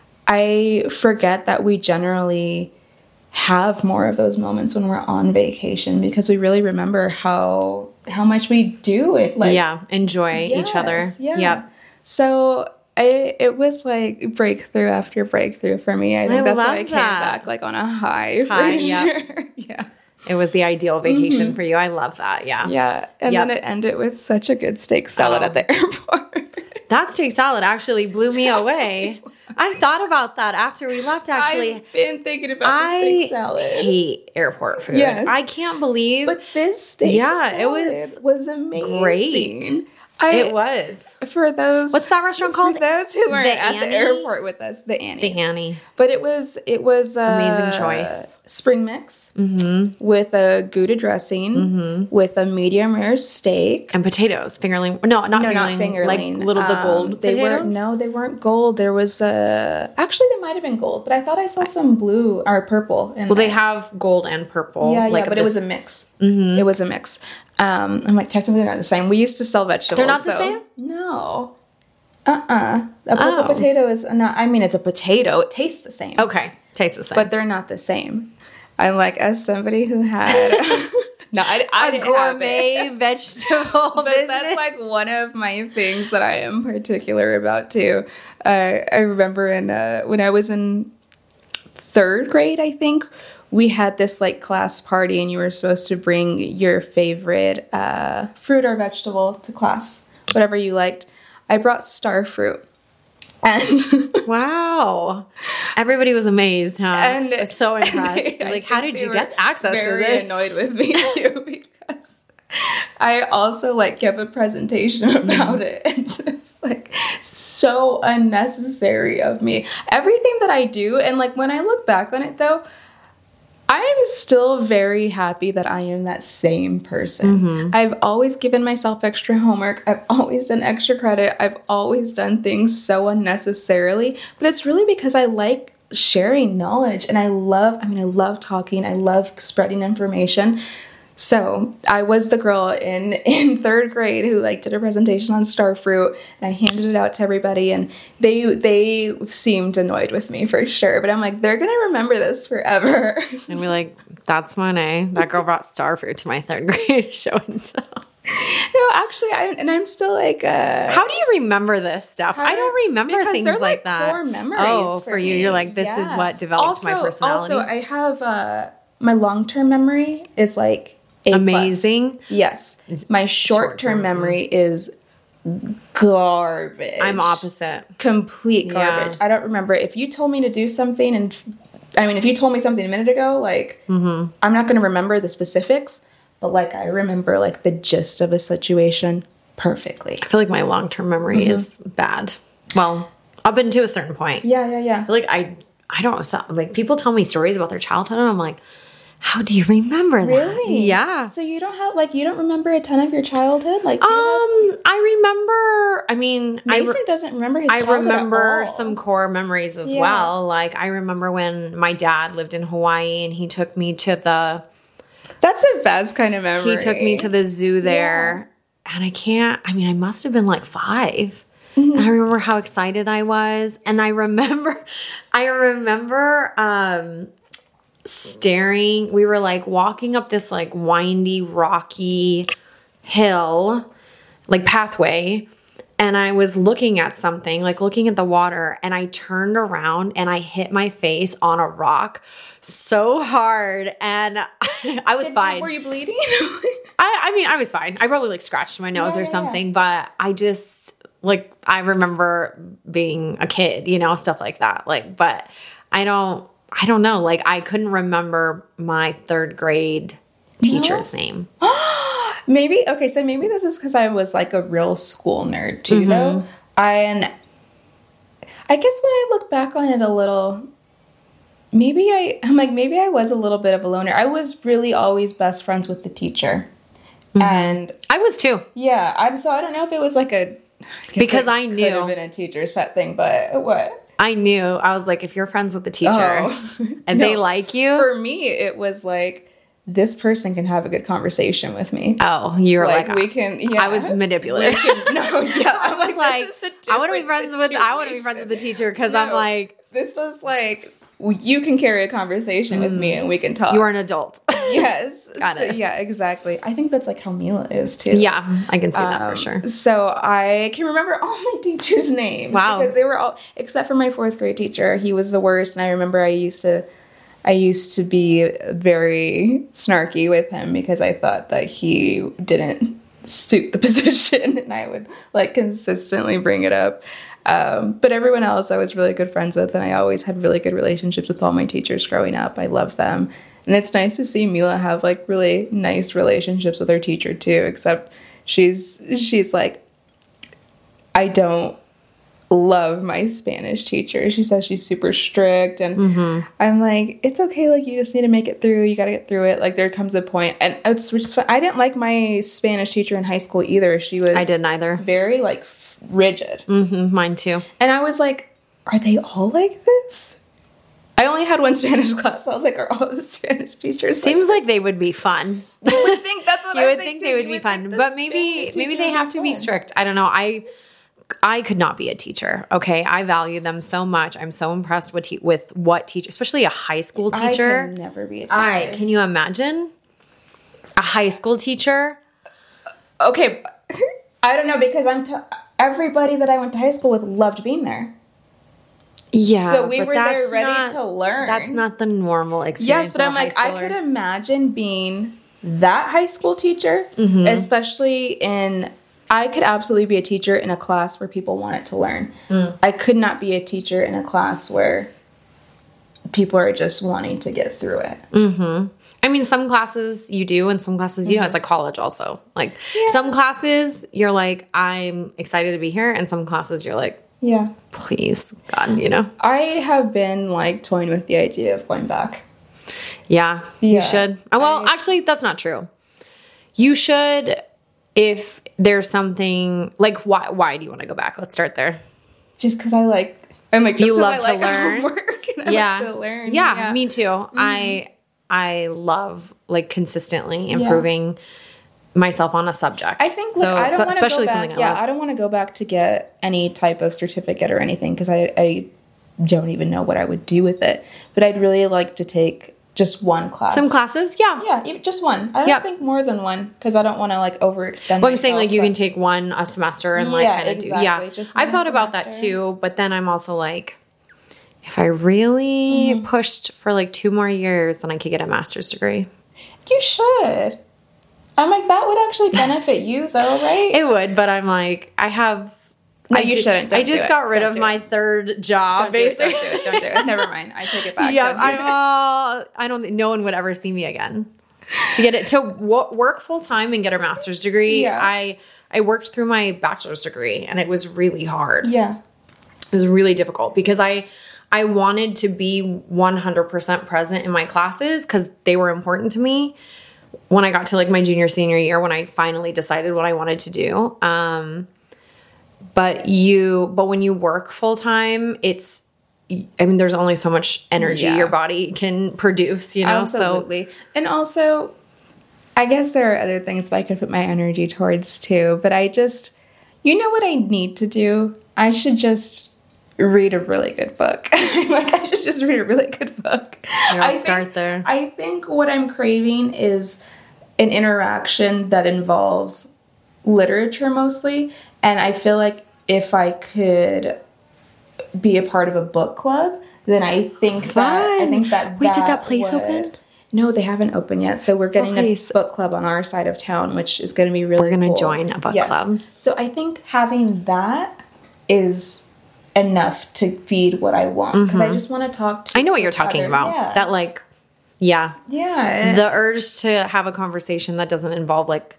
C: I forget that we generally have more of those moments when we're on vacation because we really remember how how much we do it. Like,
B: yeah, enjoy
C: yes,
B: each other.
C: Yeah.
B: Yep.
C: So I, it was like breakthrough after breakthrough for me. I think
B: I
C: that's
B: love
C: why I came
B: that.
C: back like on a high.
B: High,
C: for
B: yeah.
C: sure. Yeah.
B: It was the ideal vacation
C: mm-hmm.
B: for you. I love that. Yeah.
C: Yeah. And
B: yep.
C: then it ended with such a good steak salad oh. at the airport.
B: That steak salad actually blew me away. I thought about that after we left, actually.
C: I've been thinking about the steak salad.
B: I hate airport food.
C: Yes.
B: I can't believe.
C: But this steak
B: yeah,
C: salad
B: it was,
C: was amazing.
B: Great.
C: I,
B: it was.
C: For those.
B: What's that restaurant called?
C: For those who weren't
B: the
C: at
B: Annie?
C: the airport with us. The Annie.
B: The Annie.
C: But it was, it was uh,
B: amazing choice.
C: Spring mix
B: mm-hmm.
C: with a Gouda dressing, mm-hmm. with a medium rare steak.
B: And potatoes. Fingerling. No, not
C: no,
B: fingerling.
C: Not fingerling.
B: Like little, the gold
C: um, they
B: potatoes?
C: weren't, no, they weren't gold. There was a, actually they might have been gold, but I thought I saw some blue or purple. In
B: well,
C: there.
B: they have gold and purple.
C: Yeah,
B: like
C: yeah, but
B: this,
C: it was a mix. Mm-hmm. It was a mix. Um, I'm like, technically they're not the same. We used to sell vegetables.
B: They're not the
C: so,
B: same?
C: No. Uh-uh. A purple
B: oh.
C: potato is not, I mean, it's a potato. It tastes the same.
B: Okay. Tastes the same.
C: But they're not the same. I'm like, as somebody who had... no, I, I
B: a
C: didn't
B: gourmet
C: have it.
B: vegetable
C: But
B: business.
C: that's like one of my things that I am particular about too. Uh, I remember in uh, when I was in third grade, I think, we had this like class party and you were supposed to bring your favorite uh, fruit or vegetable to class whatever you liked. I brought star fruit. And
B: wow. Everybody was amazed, huh?
C: And
B: I was so impressed.
C: They,
B: like, how did you get access to
C: very
B: this?
C: Annoyed with me too because I also like give a presentation about it. And it's like so unnecessary of me. Everything that I do, and like when I look back on it though, I am still very happy that I am that same person. Mm-hmm. I've always given myself extra homework. I've always done extra credit. I've always done things so unnecessarily. But it's really because I like sharing knowledge. And I love, I mean, I love talking. I love spreading information. So I was the girl in, in third grade who like did a presentation on star fruit, and I handed it out to everybody, and they they seemed annoyed with me for sure. But I'm like, they're gonna remember this forever.
B: And we're like, that's Monet. That girl brought star fruit to my third grade show and tell.
C: No, actually, I and I'm still like, uh,
B: how do you remember this stuff?
C: how,
B: I don't remember things
C: they're
B: like,
C: like
B: that.
C: Core memories
B: oh, for,
C: for
B: you,
C: me.
B: you're like, this
C: yeah.
B: is what developed
C: also,
B: my personality.
C: Also, I have uh, my long term memory is like A
B: amazing.
C: Plus. Yes, my short term memory is garbage.
B: I'm opposite.
C: Complete garbage.
B: Yeah.
C: I don't remember. If you told me to do something, and I mean, if you told me something a minute ago, like, mm-hmm. I'm not going to remember the specifics, but like, I remember like the gist of a situation perfectly.
B: I feel like my long-term memory mm-hmm. is bad. Well, up until a certain point.
C: Yeah, yeah, yeah.
B: I feel like I, I don't know. So, like, people tell me stories about their childhood, and I'm like, how do you remember that?
C: Really?
B: Yeah.
C: So you don't have, like, you don't remember a ton of your childhood? Like,
B: um,
C: have...
B: I remember, I mean,
C: Mason
B: I re-
C: doesn't remember his
B: I
C: childhood
B: remember
C: at all.
B: some core memories as
C: yeah.
B: well. Like, I remember when my dad lived in Hawaii and he took me to the,
C: that's the best kind of memory.
B: he took me to the zoo there. Yeah. And I can't, I mean, I must have been like five. Mm-hmm. I remember how excited I was. And I remember, I remember, um, staring, we were like walking up this like windy, rocky hill, like pathway. And I was looking at something, like looking at the water, and I turned around and I hit my face on a rock so hard. And I was
C: Did,
B: fine.
C: Were you bleeding?
B: I, I mean, I was fine. I probably like scratched my nose
C: yeah,
B: or
C: yeah,
B: something,
C: yeah.
B: but I just like, I remember being a kid, you know, stuff like that. Like, but I don't, I don't know. Like, I couldn't remember my third grade teacher's no? name.
C: Maybe, okay, so maybe this is because I was like a real school nerd too, mm-hmm. though. I, and I guess when I look back on it a little, maybe I, I'm like, maybe I was a little bit of a loner. I was really always best friends with the teacher. Mm-hmm. And
B: I was too.
C: Yeah. I'm, so I don't know if it was like a, I
B: because I knew.
C: Could have been a teacher's pet thing, but what?
B: I knew. I was like, if you're friends with the teacher oh. and no, they like you.
C: For me, it was like, this person can have a good conversation with me.
B: Oh, you were like,
C: like we can. Yeah,
B: I was manipulative.
C: Can, no, yeah,
B: I was like, like I want to be friends situation. with. I want to be friends with the teacher because no, I'm like,
C: this was like, you can carry a conversation mm, with me and we can talk.
B: You are an adult.
C: Yes,
B: got
C: so,
B: it.
C: Yeah, exactly. I think that's like how Mila is too.
B: Yeah, I can see um, that for sure.
C: So I can remember all my teachers' names.
B: Wow,
C: because they were all except for my fourth grade teacher. He was the worst, and I remember I used to. I used to be very snarky with him because I thought that he didn't suit the position, and I would like consistently bring it up. Um, but everyone else I was really good friends with, and I always had really good relationships with all my teachers growing up. I loved them. And it's nice to see Mila have like really nice relationships with her teacher too, except she's she's like, I don't love my Spanish teacher. She says she's super strict, and mm-hmm. I'm like, it's okay, like you just need to make it through, you got to get through it. Like there comes a point, and it's which is fun. I didn't like my Spanish teacher in high school either. She was
B: I didn't either.
C: Very like rigid.
B: Mm-hmm, mine too.
C: And I was like, are they all like this? I only had one Spanish class. So I was like, are all the Spanish teachers
B: seems
C: like,
B: like they would be fun.
C: You would think that's what
B: you
C: I
B: would
C: think
B: think they would be fun, but maybe maybe they have to be strict. I don't know. I I could not be a teacher. Okay, I value them so much. I'm so impressed with te- with what teacher, especially a high school teacher.
C: I can never be a teacher.
B: I can you imagine a high school teacher?
C: Okay, I don't know because I'm t- everybody that I went to high school with loved being there.
B: Yeah,
C: so we were there ready
B: not,
C: to learn.
B: That's not the normal experience.
C: Yes, but I'm like, I could imagine being that high school teacher, mm-hmm. especially in I could absolutely be a teacher in a class where people wanted to learn. Mm. I could not be a teacher in a class where people are just wanting to get through it.
B: Mm-hmm. I mean, some classes you do and some classes you mm-hmm. don't. It's like college also. Like yeah. some classes you're like, I'm excited to be here. And some classes you're like,
C: yeah,
B: please, God, you know.
C: I have been like toying with the idea of going back.
B: Yeah, yeah. you should. Well, I, actually, that's not true. You should if there's something like, why, why do you want to go back? Let's start there.
C: Just because I like, I'm like, just
B: you love
C: I
B: to
C: like
B: learn.
C: Work and I
B: yeah.
C: like to learn.
B: Yeah,
C: yeah,
B: me too. Mm-hmm. I I love like consistently improving yeah. myself on a subject.
C: I think
B: so,
C: look, I don't
B: so
C: want to
B: especially
C: go back.
B: something I
C: yeah,
B: love.
C: I don't want to go back to get any type of certificate or anything because I I don't even know what I would do with it. But I'd really like to take just one class.
B: Some classes, yeah,
C: yeah, just one. I don't yep. think more than one because I don't want to like overextend.
B: Well, I'm saying like you can take one a semester and like
C: yeah,
B: kind of
C: exactly.
B: do. Yeah,
C: just
B: I've thought
C: semester.
B: about that too, but then I'm also like, if I really mm-hmm. pushed for like two more years, then I could get a master's degree.
C: You should. I'm like, that would actually benefit you though, right?
B: It would, but I'm like, I have.
C: No,
B: I
C: you
B: did,
C: shouldn't. Don't
B: I just
C: do
B: got
C: it.
B: rid
C: Don't
B: of
C: do
B: my
C: it.
B: third job.
C: Don't do it. Don't do it. Don't do it. Never mind. I take it back.
B: Yeah,
C: don't do
B: I'm
C: it.
B: all. I don't. No one would ever see me again. To get it to w- work full time and get a master's degree,
C: yeah.
B: I I worked through my bachelor's degree, and it was really hard.
C: Yeah,
B: it was really difficult because I I wanted to be one hundred percent present in my classes because they were important to me. When I got to like my junior senior year, when I finally decided what I wanted to do, um, but you but when you work full time, it's. I mean, there's only so much energy yeah. your body can produce, you know?
C: Absolutely. So, and also, I guess there are other things that I could put my energy towards too, but I just, you know what I need to do? I should just read a really good book. Like, I should just read a really good book.
B: Yeah, I'll start
C: think,
B: there.
C: I think what I'm craving is an interaction that involves literature mostly, and I feel like if I could be a part of a book club, then I think
B: Fun.
C: that I think that
B: Wait,
C: that
B: did that place
C: would,
B: open?
C: No, they haven't opened yet. So we're getting
B: a
C: book club on our side of town, which is going to be really.
B: We're going to
C: cool.
B: join a book
C: yes.
B: club.
C: So I think having that is enough to feed what I want because mm-hmm. I just want to talk to.
B: I know what you're talking
C: other,
B: about.
C: Yeah.
B: That like, yeah,
C: yeah,
B: the urge to have a conversation that doesn't involve like.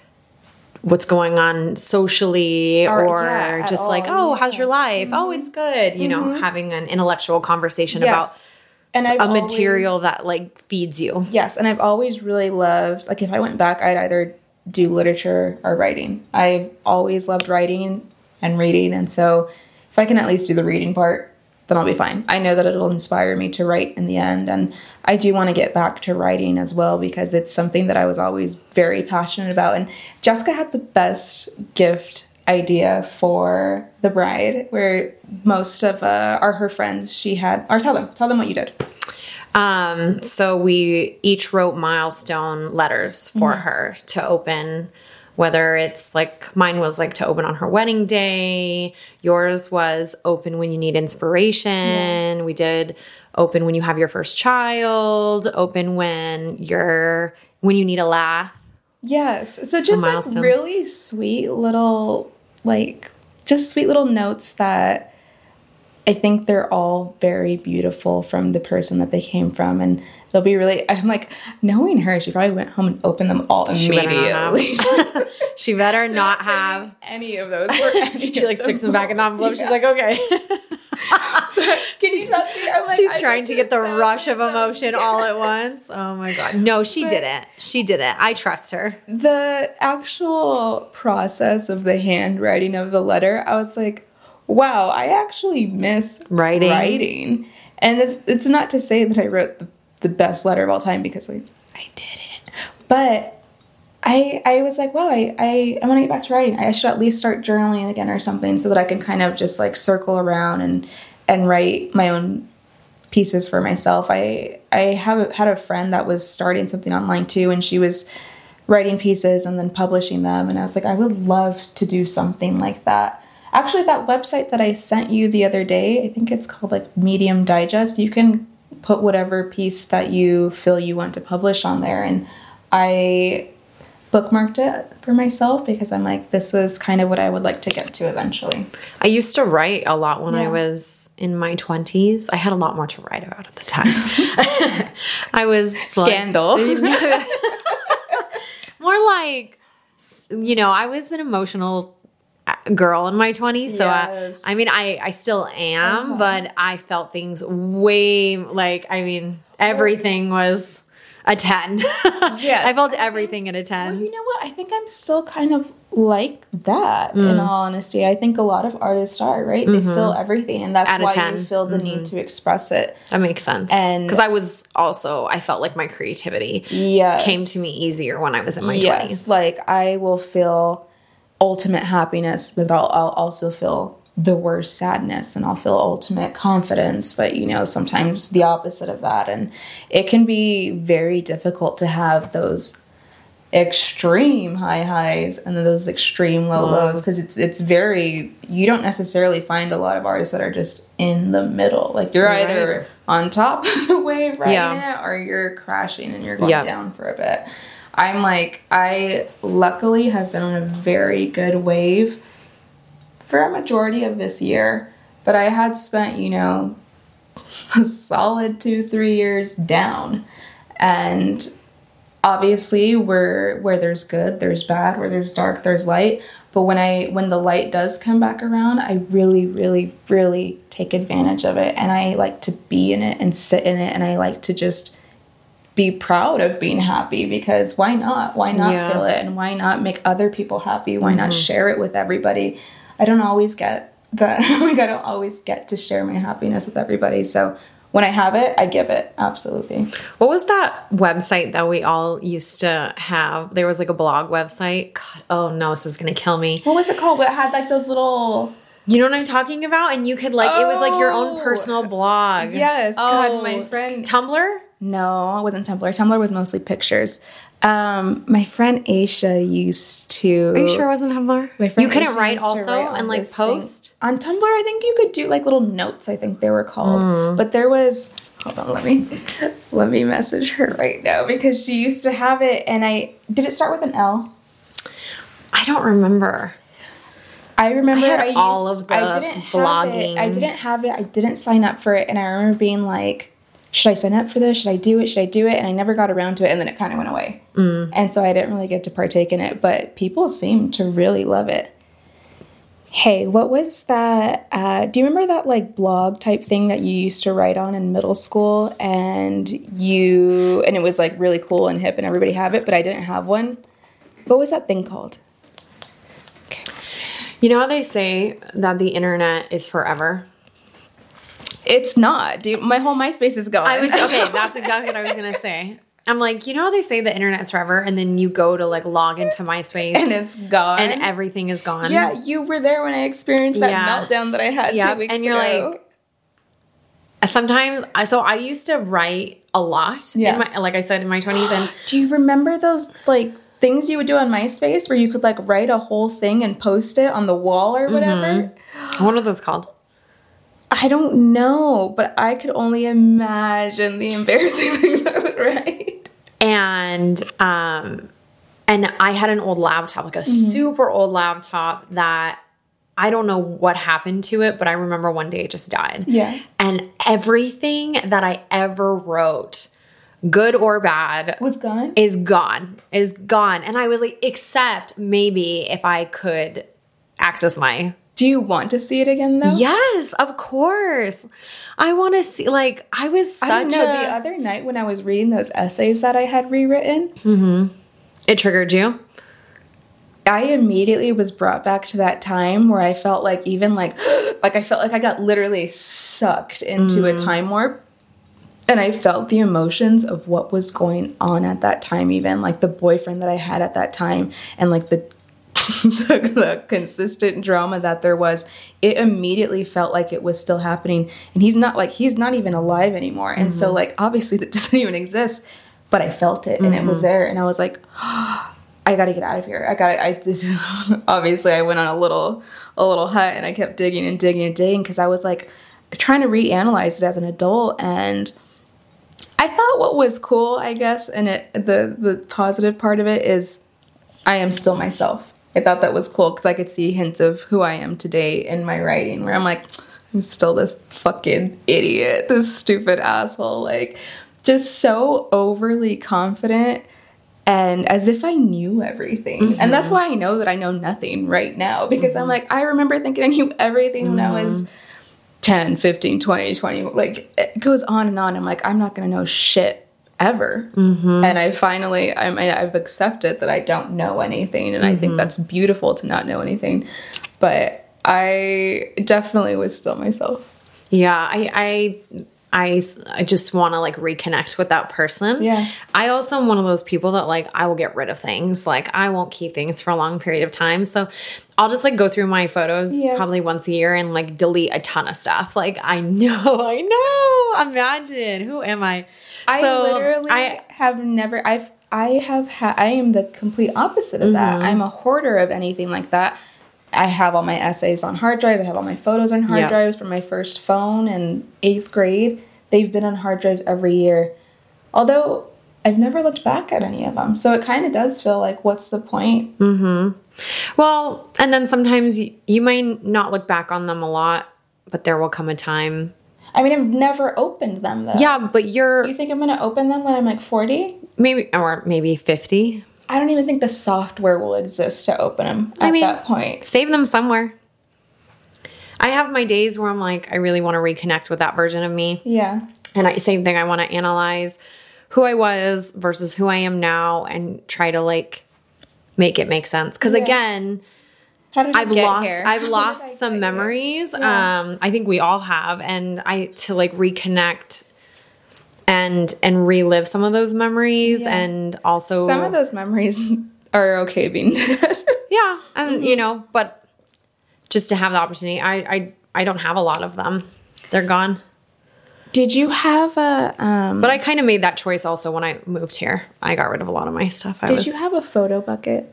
B: What's going on socially or, or yeah, just like, oh, yeah. how's your life? Mm-hmm. Oh, it's good. You mm-hmm. know, having an intellectual conversation yes. about and a material always, that like feeds you.
C: Yes. And I've always really loved, like if I went back, I'd either do literature or writing. I've always loved writing and reading. And so if I can at least do the reading part, then I'll be fine. I know that it'll inspire me to write in the end. And I do want to get back to writing as well because it's something that I was always very passionate about. And Jessica had the best gift idea for the bride where most of uh, are her friends she had, or tell them, tell them what you did.
B: Um, so we each wrote milestone letters for mm-hmm. her to open. Whether it's like mine was like to open on her wedding day, yours was open when you need inspiration. Yeah. We did open when you have your first child, open when you're when you need a laugh.
C: Yes. So just like really sweet little like just sweet little notes that I think they're all very beautiful from the person that they came from and they'll be really, I'm like, knowing her, she probably went home and opened them all immediately.
B: She better, she better not have
C: any of those. Or any
B: she like sticks them back in the envelope. Yeah. She's like, okay.
C: Can you touch me? I'm like,
B: she's trying to get the rush of emotion all at once. Oh my God. No, she but didn't. She didn't. I trust her.
C: The actual process of the handwriting of the letter, I was like, wow, I actually miss
B: writing.
C: writing. And it's it's not to say that I wrote the the best letter of all time because like I didn't, but I I was like, wow, I I, I want to get back to writing. I should at least start journaling again or something so that I can kind of just like circle around and and write my own pieces for myself. I I have had a friend that was starting something online too, and she was writing pieces and then publishing them, and I was like, I would love to do something like that. Actually, that website that I sent you the other day, I think it's called like Medium Digest. You can put whatever piece that you feel you want to publish on there. And I bookmarked it for myself because I'm like, this is kind of what I would like to get to eventually.
B: I used to write a lot when
C: Yeah.
B: I was in my twenties. I had a lot more to write about at the time. I was
C: Scandal.
B: Like, more like, you know, I was an emotional girl in my twenties. So,
C: Yes.
B: I, I mean, I, I still am,
C: Uh-huh.
B: but I felt things way like, I mean, everything was a ten.
C: Yes.
B: I felt everything at a ten.
C: Well, you know what? I think I'm still kind of like that,
B: Mm.
C: in all honesty. I think a lot of artists are, right? They feel everything, and that's
B: At a
C: why
B: ten.
C: you feel the need to express it.
B: That makes sense.
C: And-
B: because I was also, I felt like my creativity
C: Yes.
B: came to me easier when I was in my
C: yes.
B: twenties.
C: Like, I will feel ultimate happiness, but I'll, I'll also feel the worst sadness, and I'll feel ultimate confidence, but you know, sometimes the opposite of that. And it can be very difficult to have those extreme high highs and then those extreme low lows, because it's it's very, you don't necessarily find a lot of artists that are just in the middle. Like, you're
B: Right.
C: either on top of the wave riding
B: Yeah.
C: it, or you're crashing and you're going
B: Yep.
C: down for a bit. I'm like, I luckily have been on a very good wave for a majority of this year, but I had spent, you know, a solid two, three years down. And obviously, where where there's good, there's bad. Where there's dark, there's light. But when I when the light does come back around, I really, really, really take advantage of it, and I like to be in it and sit in it, and I like to just be proud of being happy, because why not? Why not
B: Yeah.
C: feel it, and why not make other people happy? Why not share it with everybody? I don't always get that. Like, I don't always get to share my happiness with everybody. So when I have it, I give it. Absolutely.
B: What was that website that we all used to have? There was like a blog website. God, oh no, this is going to kill me.
C: What was it called? It had like those little...
B: You know what I'm talking about? And you could like, it was like your own
C: Oh.
B: personal blog.
C: Yes.
B: Oh,
C: God, my friend...
B: Tumblr?
C: No, it wasn't Tumblr. Tumblr was mostly pictures. Um, my friend Aisha used to...
B: Are you sure it wasn't Tumblr?
C: My friend
B: You couldn't
C: Aisha
B: write
C: used to
B: also
C: write on
B: and like
C: this
B: post?
C: thing. On Tumblr, I think you could do like little notes, I think they were called.
B: Mm.
C: But there was... Hold on, let me let me message her right now, because she used to have it, and I... Did it start with an L?
B: I don't remember.
C: I remember
B: I had
C: I used,
B: all of the
C: I didn't
B: vlogging.
C: Have it. I didn't have it. I didn't sign up for it, and I remember being like, should I sign up for this? Should I do it? Should I do it? And I never got around to it, and then it kind of went away. Mm. And so I didn't really get to partake in it, but people seem to really love it. Hey, what was that? Uh, do you remember that like blog type thing that you used to write on in middle school, and you, and it was like really cool and hip and everybody have it, but I didn't have one? What was that thing called? Okay, let's see.
B: You know how they say that the internet is forever?
C: It's not, dude. My whole MySpace is gone.
B: I was okay. That's exactly what I was gonna say. I'm like, you know how they say the internet's forever, and then you go to like log into MySpace,
C: and it's gone,
B: and everything is gone.
C: Yeah, you were there when I experienced that
B: Yeah.
C: meltdown that I had
B: Yep,
C: two weeks
B: and you're
C: ago.
B: like, sometimes. I So I used to write a lot.
C: Yeah.
B: In my, like I said, in my twenties, and
C: do you remember those like things you would do on MySpace where you could like write a whole thing and post it on the wall or whatever?
B: what are those called?
C: I don't know, but I could only imagine the embarrassing things I would write.
B: And um, and I had an old laptop, like a super old laptop that I don't know what happened to it, but I remember one day it just died.
C: Yeah.
B: And everything that I ever wrote, good or bad,
C: Was gone?
B: is gone. Is gone. And I was like, except maybe if I could access my.
C: Do you want to see it again though?
B: Yes, of course. I want to see, like, I was such
C: I don't know.
B: a.
C: The other night when I was reading those essays that I had rewritten,
B: It triggered you?
C: I immediately was brought back to that time where I felt like even like, like I felt like I got literally sucked into a time warp. And I felt the emotions of what was going on at that time, even like the boyfriend that I had at that time, and like the the, the consistent drama that there was. It immediately felt like it was still happening, and he's not like he's not even alive anymore. And so like obviously that doesn't even exist, but I felt it, and it was there, and I was like, oh, I gotta get out of here. I gotta. I obviously I went on a little a little hut, and I kept digging and digging and digging because I was like trying to reanalyze it as an adult. And I thought what was cool, I guess, and it the the positive part of it is I am still myself. I thought that was cool because I could see hints of who I am today in my writing, where I'm like, I'm still this fucking idiot, this stupid asshole, like just so overly confident and as if I knew everything. Mm-hmm. And that's why I know that I know nothing right now, because mm-hmm. I'm like, I remember thinking I knew everything mm-hmm. when I was ten, fifteen, twenty, twenty, like it goes on and on. I'm like, I'm not going to know shit ever. Mm-hmm. And I finally, I'm, I've accepted that I don't know anything. And mm-hmm. I think that's beautiful to not know anything. But I definitely was still myself.
B: Yeah. I, I, I, I just want to like reconnect with that person.
C: Yeah.
B: I also am one of those people that like, I will get rid of things. Like I won't keep things for a long period of time. So I'll just like go through my photos yeah. probably once a year and like delete a ton of stuff. Like I know, I know. Imagine, who am I?
C: I
B: so
C: literally I have never, I've, I have had, I am the complete opposite of mm-hmm. that. I'm a hoarder of anything like that. I have all my essays on hard drives. I have all my photos on hard yep. drives from my first phone in eighth grade. They've been on hard drives every year. Although I've never looked back at any of them. So it kind of does feel like, what's the point?
B: Mm-hmm. Well, and then sometimes you, you might not look back on them a lot, but there will come a time.
C: I mean, I've never opened them, though.
B: Yeah, but you're...
C: You think I'm going to open them when I'm like forty?
B: Maybe, or maybe fifty.
C: I don't even think the software will exist to open them at I mean, that point.
B: Save them somewhere. I have my days where I'm like, I really want to reconnect with that version of me.
C: Yeah.
B: And I, same thing, I want to analyze who I was versus who I am now and try to like make it make sense. Because yeah. again,
C: How did
B: I've
C: get
B: lost
C: here?
B: I've lost some memories.
C: Yeah.
B: Um, I think we all have, and I to like reconnect and and relive some of those memories, yeah. and also
C: some of those memories are okay being dead.
B: Yeah, and mm-hmm. you know, but just to have the opportunity, I I I don't have a lot of them. They're gone.
C: Did you have a... Um,
B: but I kind of made that choice also when I moved here. I got rid of a lot of my stuff. I
C: did
B: was,
C: you have a photo bucket?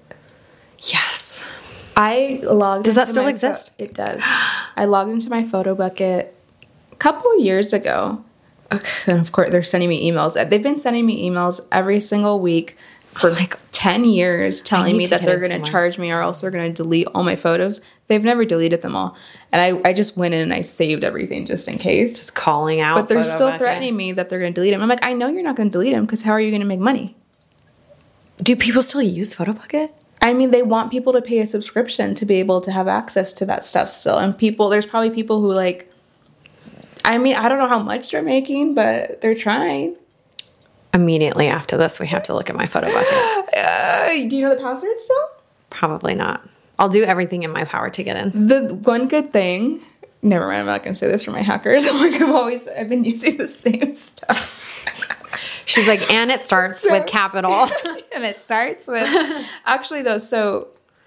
B: Yes.
C: I logged
B: Does that still
C: my
B: exist?
C: Fo- it does. I logged into my photo bucket a couple of years ago. And of course, they're sending me emails. They've been sending me emails every single week for oh like ten years telling me that they're going to charge me or else they're going to delete all my photos. They've never deleted them all. And I, I just went in and I saved everything just in case.
B: Just calling out.
C: But they're still threatening me that they're going to delete them. I'm like, I know you're not going to delete them because how are you going to make money?
B: Do people still use PhotoBucket?
C: I mean, they want people to pay a subscription to be able to have access to that stuff still. And people, there's probably people who like, I mean, I don't know how much they're making, but they're trying.
B: Immediately after this, we have to look at my PhotoBucket.
C: Uh, do you know the password still?
B: Probably not. I'll do everything in my power to get in.
C: The one good thing, never mind, I'm not going to say this for my hackers. I'm like, I'm always, I've been using the same stuff.
B: She's like, and it starts so, with capital.
C: And it starts with, actually though, so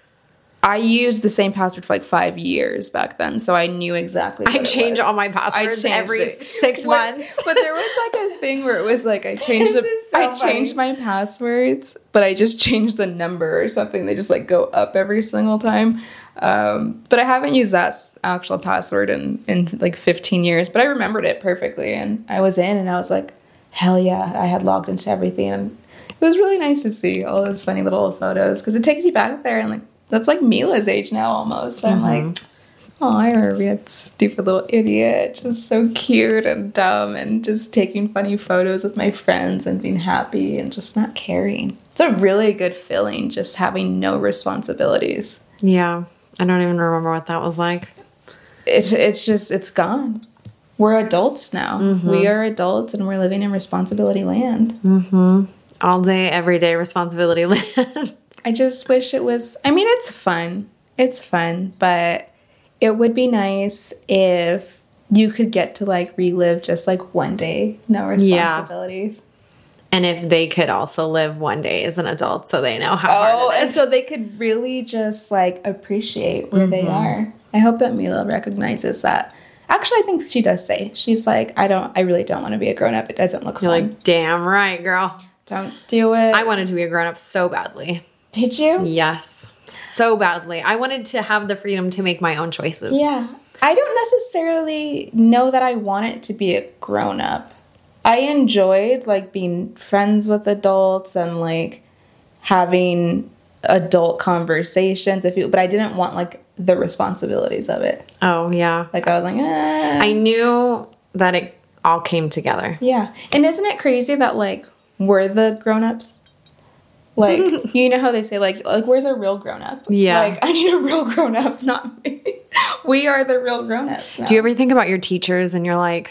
C: I used the same password for like five years back then, so I knew exactly what
B: I change all my passwords every it. six months.
C: But there was like a thing where it was like I changed the, so I funny. changed my passwords, but I just changed the number or something. They just like go up every single time. Um, but I haven't used that actual password in, in like fifteen years, but I remembered it perfectly. And I was in and I was like, hell yeah, I had logged into everything. And it was really nice to see all those funny little old photos because it takes you back there and like, that's like Mila's age now almost. So mm-hmm. I'm like, oh, I remember that stupid little idiot. Just so cute and dumb and just taking funny photos with my friends and being happy and just not caring. It's a really good feeling just having no responsibilities.
B: Yeah. I don't even remember what that was like.
C: It, it's just, it's gone. We're adults now. Mm-hmm. We are adults and we're living in responsibility land.
B: Mm-hmm. All day, every day responsibility land.
C: I just wish it was, I mean, it's fun. It's fun, but it would be nice if you could get to like relive just like one day, no responsibilities.
B: Yeah. And if they could also live one day as an adult so they know how oh, hard it is.
C: And so they could really just like appreciate where mm-hmm. they are. I hope that Mila recognizes that. Actually, I think she does say, she's like, I don't, I really don't want to be a grown up. It doesn't look
B: You're
C: fun.
B: like, damn right, girl.
C: Don't do it.
B: I wanted to be a grown up so badly.
C: Did you?
B: Yes. So badly. I wanted to have the freedom to make my own choices.
C: Yeah. I don't necessarily know that I wanted to be a grown-up. I enjoyed, like, being friends with adults and, like, having adult conversations, if you, but I didn't want like the responsibilities of it.
B: Oh, yeah.
C: Like I was like, eh.
B: I knew that it all came together.
C: Yeah. And isn't it crazy that like we're the grown-ups? Like, you know how they say like, like where's a real grown-up?
B: Yeah.
C: Like I need a real grown-up, not me. We are the real grown-ups now.
B: Do you ever think about your teachers and you're like,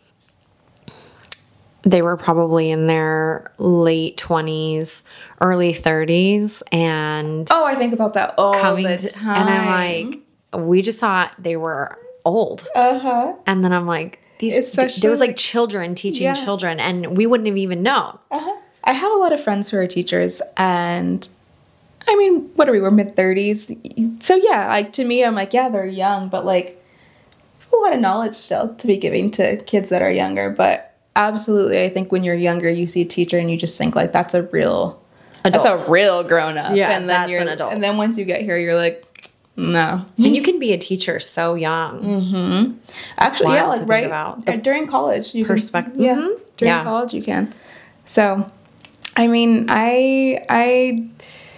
B: they were probably in their late twenties, early thirties, and
C: Oh, I think about that all
B: coming
C: the
B: to,
C: time.
B: and I'm like, we just thought they were old.
C: Uh-huh.
B: And then I'm like, these,
C: It's such
B: there was
C: a-
B: like children teaching
C: Yeah.
B: children, and we wouldn't have even known.
C: Uh-huh. I have a lot of friends who are teachers, and I mean, what are we? We're mid thirties, so yeah. Like to me, I'm like, yeah, they're young, but like a lot of knowledge still to be giving to kids that are younger. But absolutely, I think when you're younger, you see a teacher and you just think like that's a real,
B: Adult.
C: that's a real grown up.
B: Yeah,
C: and then
B: that's
C: you're,
B: an adult.
C: And then once you get here, you're like, no.
B: And you can be a teacher so young.
C: Mm-hmm. Actually, yeah,
B: wild
C: like
B: to think
C: right
B: about.
C: uh, during college, you
B: Perspective.
C: Can, yeah,
B: Mhm.
C: during
B: Yeah.
C: college you can. So, I mean, I I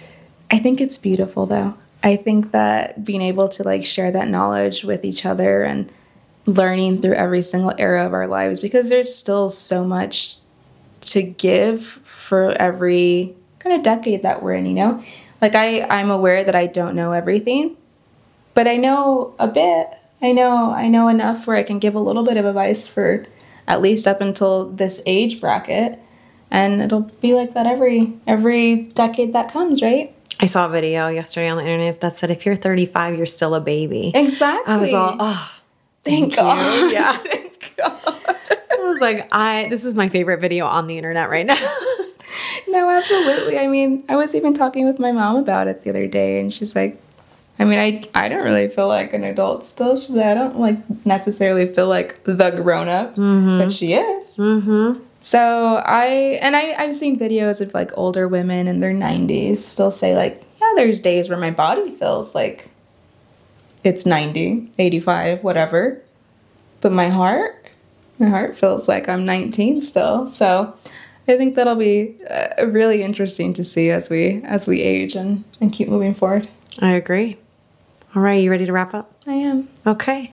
C: I think it's beautiful though. I think that being able to like share that knowledge with each other and learning through every single era of our lives, because there's still so much to give for every kind of decade that we're in, you know? Like I I'm aware that I don't know everything, but I know a bit. I know I know enough where I can give a little bit of advice for at least up until this age bracket. And it'll be like that every every decade that comes, right?
B: I saw a video yesterday on the internet that said, if you're thirty-five, you're still a baby.
C: Exactly.
B: I was all, oh,
C: thank,
B: thank
C: God.
B: you. Yeah.
C: Thank God.
B: I was like, I, this is my favorite video on the internet right now.
C: No, absolutely. I mean, I was even talking with my mom about it the other day, and she's like, I mean, I, I don't really feel like an adult still. She's like, I don't like necessarily feel like the grown up, mm-hmm. but she is.
B: Mm-hmm.
C: So I, and I, I've seen videos of like older women in their nineties still say like, yeah, there's days where my body feels like it's ninety, eighty-five, whatever. But my heart, my heart feels like I'm nineteen still. So I think that'll be uh, really interesting to see as we, as we age and, and keep moving forward.
B: I agree. All right, you ready to wrap up?
C: I am.
B: Okay.